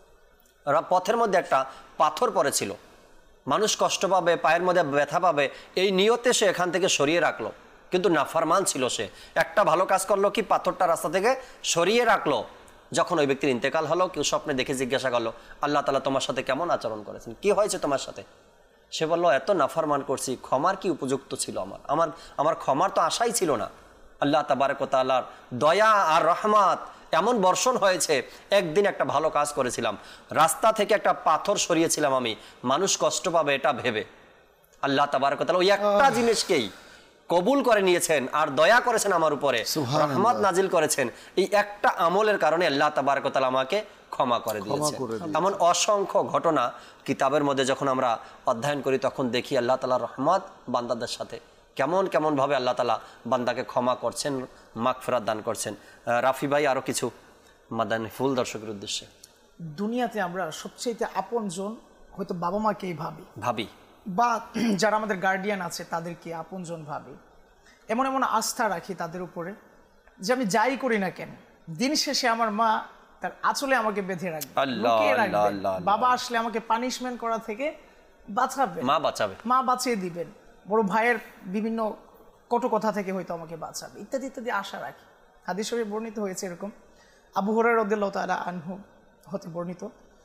পথের মধ্যে একটা পাথর পড়েছিল, মানুষ কষ্ট পাবে, পায়ের মধ্যে ব্যথা পাবে, এই নিয়তে সে এখান থেকে সরিয়ে রাখলো, কিন্তু নাফরমান ছিল সে। একটা ভালো কাজ করলো কি, পাথরটা রাস্তা থেকে সরিয়ে রাখলো। যখন ওই ব্যক্তির ইন্তেকাল হলো, কেউ স্বপ্নে দেখে জিজ্ঞাসা করলো, আল্লাহ তাআলা তোমার সাথে কেমন আচরণ করেছেন, কি হয়েছে তোমার সাথে? সে বললো, এত নাফরমান করছি, ক্ষমার কি উপযুক্ত ছিল আমার আমার আমার ক্ষমার তো আশাই ছিল না। আল্লাহ তাবারক ওয়া তাআলার দয়া আর রহমত এমন বর্ষণ হয়েছে। একদিন একটা ভালো কাজ করেছিলাম, রাস্তা থেকে একটা পাথর সরিয়েছিলাম আমি, মানুষ কষ্ট পাবে এটা ভেবে, আল্লাহ তাবারক ওয়া তাআলা ওই একটা জিনিসকেই কবুল করে নিয়েছেন আর দয়া করেছেন আমার উপরে, রহমত নাজিল করেছেন। এই একটা আমলের কারণে আল্লাহ তাবারক ওয়া তাআলা আমাকে ক্ষমা করে দিয়েছেন। এমন অসংখ্য ঘটনা কিতাবের মধ্যে যখন আমরা অধ্যয়ন করি, তখন দেখি আল্লাহ তাআলার রহমত বান্দাদের সাথে কেমন কেমন ভাবে আল্লাহ তাআলা বান্দাকে ক্ষমা করছেন, মাগফিরাত দান করছেন। রাফি ভাই, আরো কিছু মাদানী ফুল দর্শকের উদ্দেশ্যে। দুনিয়াতে আমরা সবচেয়ে আপনজন হয়তো বাবা মাকেই ভাবি ভাবি বা যারা আমাদের গার্ডিয়ান আছে তাদেরকে আপনজন ভাবি, এমন এমন আস্থা রাখি তাদের উপরে যে আমি যাই করি না কেন, দিন শেষে আমার মা তার আঁচলে আমাকে বেঁধে রাখবে, লুকিয়ে রাখবে। বাবা আসলে আমাকে পানিশমেন্ট করা থেকে বাঁচাবে, মা বাঁচাবে, মা বাঁচিয়ে দিবেন, বড় ভাইয়ের বিভিন্ন কটু কথা থেকে হয়তো আমাকে বাঁচাবে, ইত্যাদি ইত্যাদি আশা রাখি। হাদিস শরীফে বর্ণিত হয়েছে এরকম, আবু হুরায়রা রাদিয়াল্লাহু তাআলা আনহু হতে বর্ণিত,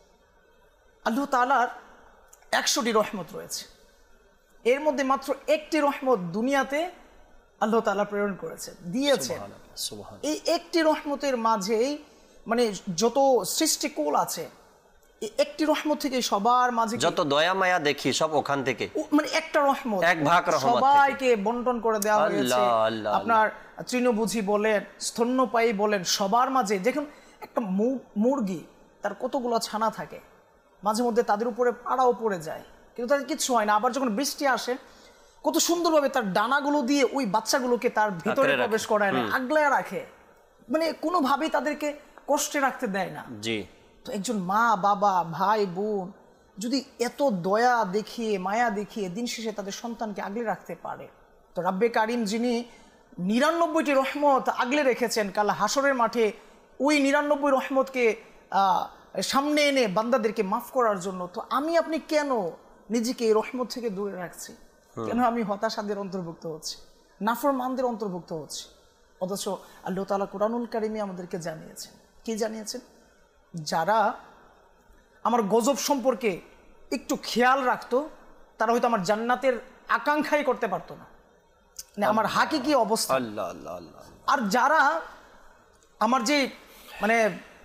আল্লাহ তাআলার একশোটি রহমত রয়েছে, এর মধ্যে মাত্র একটি রহমত দুনিয়াতে আল্লাহ তাআলা প্রেরণ করেছেন, দিয়েছেন। এই একটি রহমতের মাঝেই মানে যত সৃষ্টিকুল আছে, এই একটি রহমত থেকে সবার মাঝে যত দয়া মায়া দেখি সব ওখান থেকে, মানে একটা রহমত, এক ভাগ রহমত সবাইকে বন্টন করে দেওয়া হয়েছে। আপনার তৃণভোজী বলেন, স্তন্যপায়ী বলেন, সবার মাঝে। দেখুন একটা মুরগি, তার কতগুলো ছানা থাকে, মাঝে মধ্যে তাদের উপরে পাড়াও পড়ে যায়, কিন্তু তাদের কিচ্ছু হয় না। আবার যখন বৃষ্টি আসে কত সুন্দরভাবে তার ডানাগুলো দিয়ে ওই বাচ্চাগুলোকে তার ভিতরে প্রবেশ করায় না, আগলায় রাখে, মানে কোনোভাবেই তাদেরকে কষ্টে রাখতে দেয় না। জি। তো একজন মা বাবা ভাই বোন যদি এত দয়া দেখিয়ে মায়া দেখিয়ে দিন শেষে তাদের সন্তানকে আগলে রাখতে পারে, তো রাব্বে কারিম যিনি নিরানব্বইটি রহমত আগলে রেখেছেন, কাল হাসরের মাঠে ওই নিরানব্বই রহমতকে সামনে এনে বান্দাদেরকে মাফ করার জন্য, তো আমি আপনি কেন নিজেকে এই রহমত থেকে দূরে রাখছি? কেন আমি হতাশাদের অন্তর্ভুক্ত হচ্ছি, নাফরমানদের অন্তর্ভুক্ত হচ্ছি? অথচ আল্লাহ তাআলা কুরআনুল কারীমে আমাদেরকে জানিয়েছেন, কি জানিয়েছেন? যারা আমার গজব সম্পর্কে একটু খেয়াল রাখতো তারা হয়তো আমার জান্নাতের আকাঙ্ক্ষাই করতে পারতো না, মানে আমার হাকিকি অবস্থা। আল্লাহ আল্লাহ আল্লাহ। আর যারা আমার যে মানে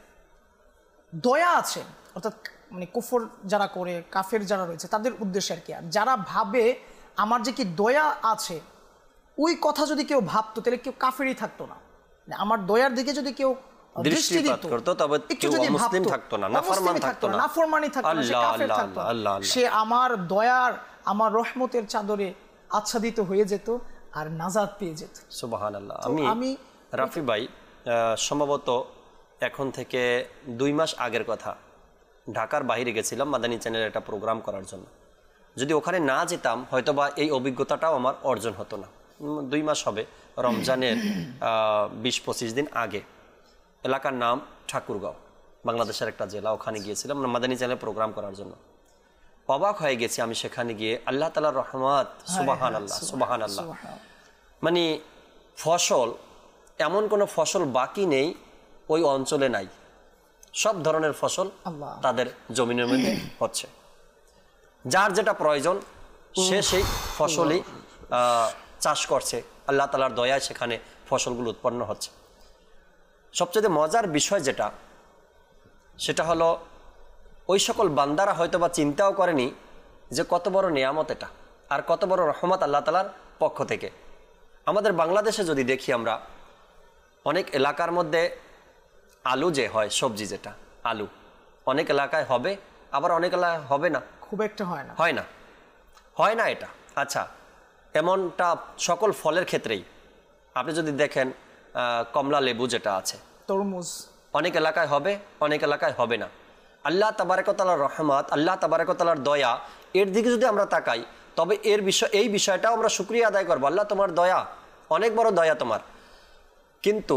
দয়া আছে, অর্থাৎ মানে কুফর যারা করে, কাফের যারা রয়েছে তাদের উদ্দেশ্যে আর কি, আর যারা ভাবে আমার যে কি দয়া আছে ওই কথা যদি কেউ ভাবতো তাহলে কেউ কাফেরই থাকতো না। আমার দয়ার দিকে যদি কেউ দৃষ্টিপাত করতো তবে কেউ অমুসলিম থাকতো না, নাফরমান থাকতো না, নাফরমানি থাকতো না, সে কাফের থাকতো না, সে আমার দয়ার আমার রহমতের চাদরে আচ্ছাদিত হয়ে যেত আর নাজাত পেয়ে যেত। সুবহানাল্লাহ। আমি আমি রাফি ভাই সম্ভবত এখন থেকে দুই মাস আগের কথা, ঢাকার বাইরে গেছিলাম মাদানী চ্যানেলের একটা প্রোগ্রাম করার জন্য। যদি ওখানে না যেতাম হয়তোবা এই অভিজ্ঞতাটাও আমার অর্জন হতো না। দুই মাস হবে, রমজানের বিশ পঁচিশ দিন আগে। এলাকার নাম ঠাকুরগাঁও, বাংলাদেশের একটা জেলা, ওখানে গিয়েছিলাম মাদানী চ্যানেলে প্রোগ্রাম করার জন্য। অবাক হয়ে গেছি আমি সেখানে গিয়ে, আল্লাহ তাআলার রহমত, সুবহানাল্লাহ সুবহানাল্লাহ। মানে ফসল, এমন কোনো ফসল বাকি নেই ওই অঞ্চলে নাই, সব ধরনের ফসল তাদের জমিনের মধ্যে হচ্ছে। যার যেটা প্রয়োজন সে সেই ফসলই চাষ করছে, আল্লাহ তাআলার দয়ায় সেখানে ফসলগুলো উৎপন্ন হচ্ছে। সবচেয়ে মজার বিষয় যেটা, সেটা হলো ওই সকল বান্দারা হয়তো বা চিন্তাও করেনি যে কত বড় নিয়ামত এটা, আর কত বড় রহমত আল্লাহ তাআলার পক্ষ থেকে। আমাদের বাংলাদেশে যদি দেখি আমরা, অনেক এলাকার মধ্যে আলু যে হয়, সবজি যেটা আলু, অনেক এলাকায় হবে, আবার অনেক এলাকায় হবে না, খুব একটা হয় না হয় না হয় না এটা। আচ্ছা, এমনটা সকল ফলের ক্ষেত্রেই। আপনি যদি দেখেন কমলা লেবু যেটা আছে, তরমুজ, অনেক এলাকায় হবে, অনেক এলাকায় হবে না। আল্লাহ তাবারক ওয়া তাআলার রহমত, আল্লাহ তাবারক ওয়া তাআলার দয়া, এর দিকে যদি আমরা তাকাই তবে এর বিষয় এই বিষয়টাও আমরা শুকরিয়া আদায় করবো, আল্লাহ তোমার দয়া, অনেক বড় দয়া তোমার। কিন্তু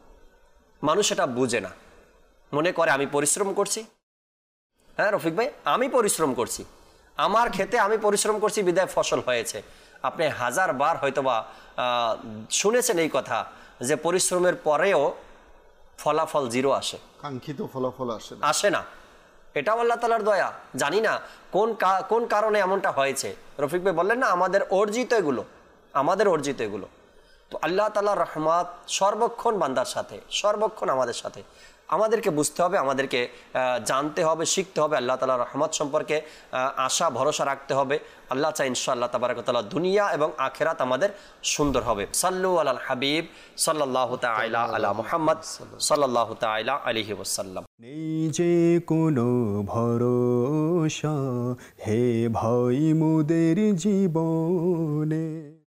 মানুষ এটা বুঝে না, মনে করে আমি পরিশ্রম করছি। হ্যাঁ রফিক ভাই, আমি পরিশ্রম করছি, আমার ক্ষেতে আমি পরিশ্রম করছি বিদায় ফসল হয়েছে। আপনি হাজার বার হয়তোবা শুনেছেন এই কথা যে পরিশ্রমের পরেও ফলাফল জিরো আসে, কাঙ্ক্ষিত ফলাফল আসে না আসে না এটাও আল্লাহ তাআলার দয়া। জানি না কোন কোন কারণে এমনটা হয়েছে। রফিক ভাই বললেন না, আমাদের অর্জিত এগুলো, আমাদের অর্জিত এগুলো। তো আল্লাহ তাআলার রহমত সর্বক্ষণ বান্দার সাথে, সর্বক্ষণ আমাদের সাথে। আমাদেরকে বুঝতে হবে, আমাদেরকে জানতে হবে, শিখতে হবে আল্লাহ তাআলার রহমত সম্পর্কে, আশা ভরসা রাখতে হবে। আল্লাহ চাই ইনশাআল্লাহ তাবারক ওয়া তাআলা দুনিয়া এবং আখিরাত আমাদের সুন্দর হবে। সাল্লু আলাল হাবিব সাল্লাল্লাহু তাআলা আলা মুহাম্মদ সাল্লাল্লাহু তাআলা আলাইহি ওয়াসাল্লাম। নেই যে কোনো ভরসা হে ভাই মোদের জীবনে।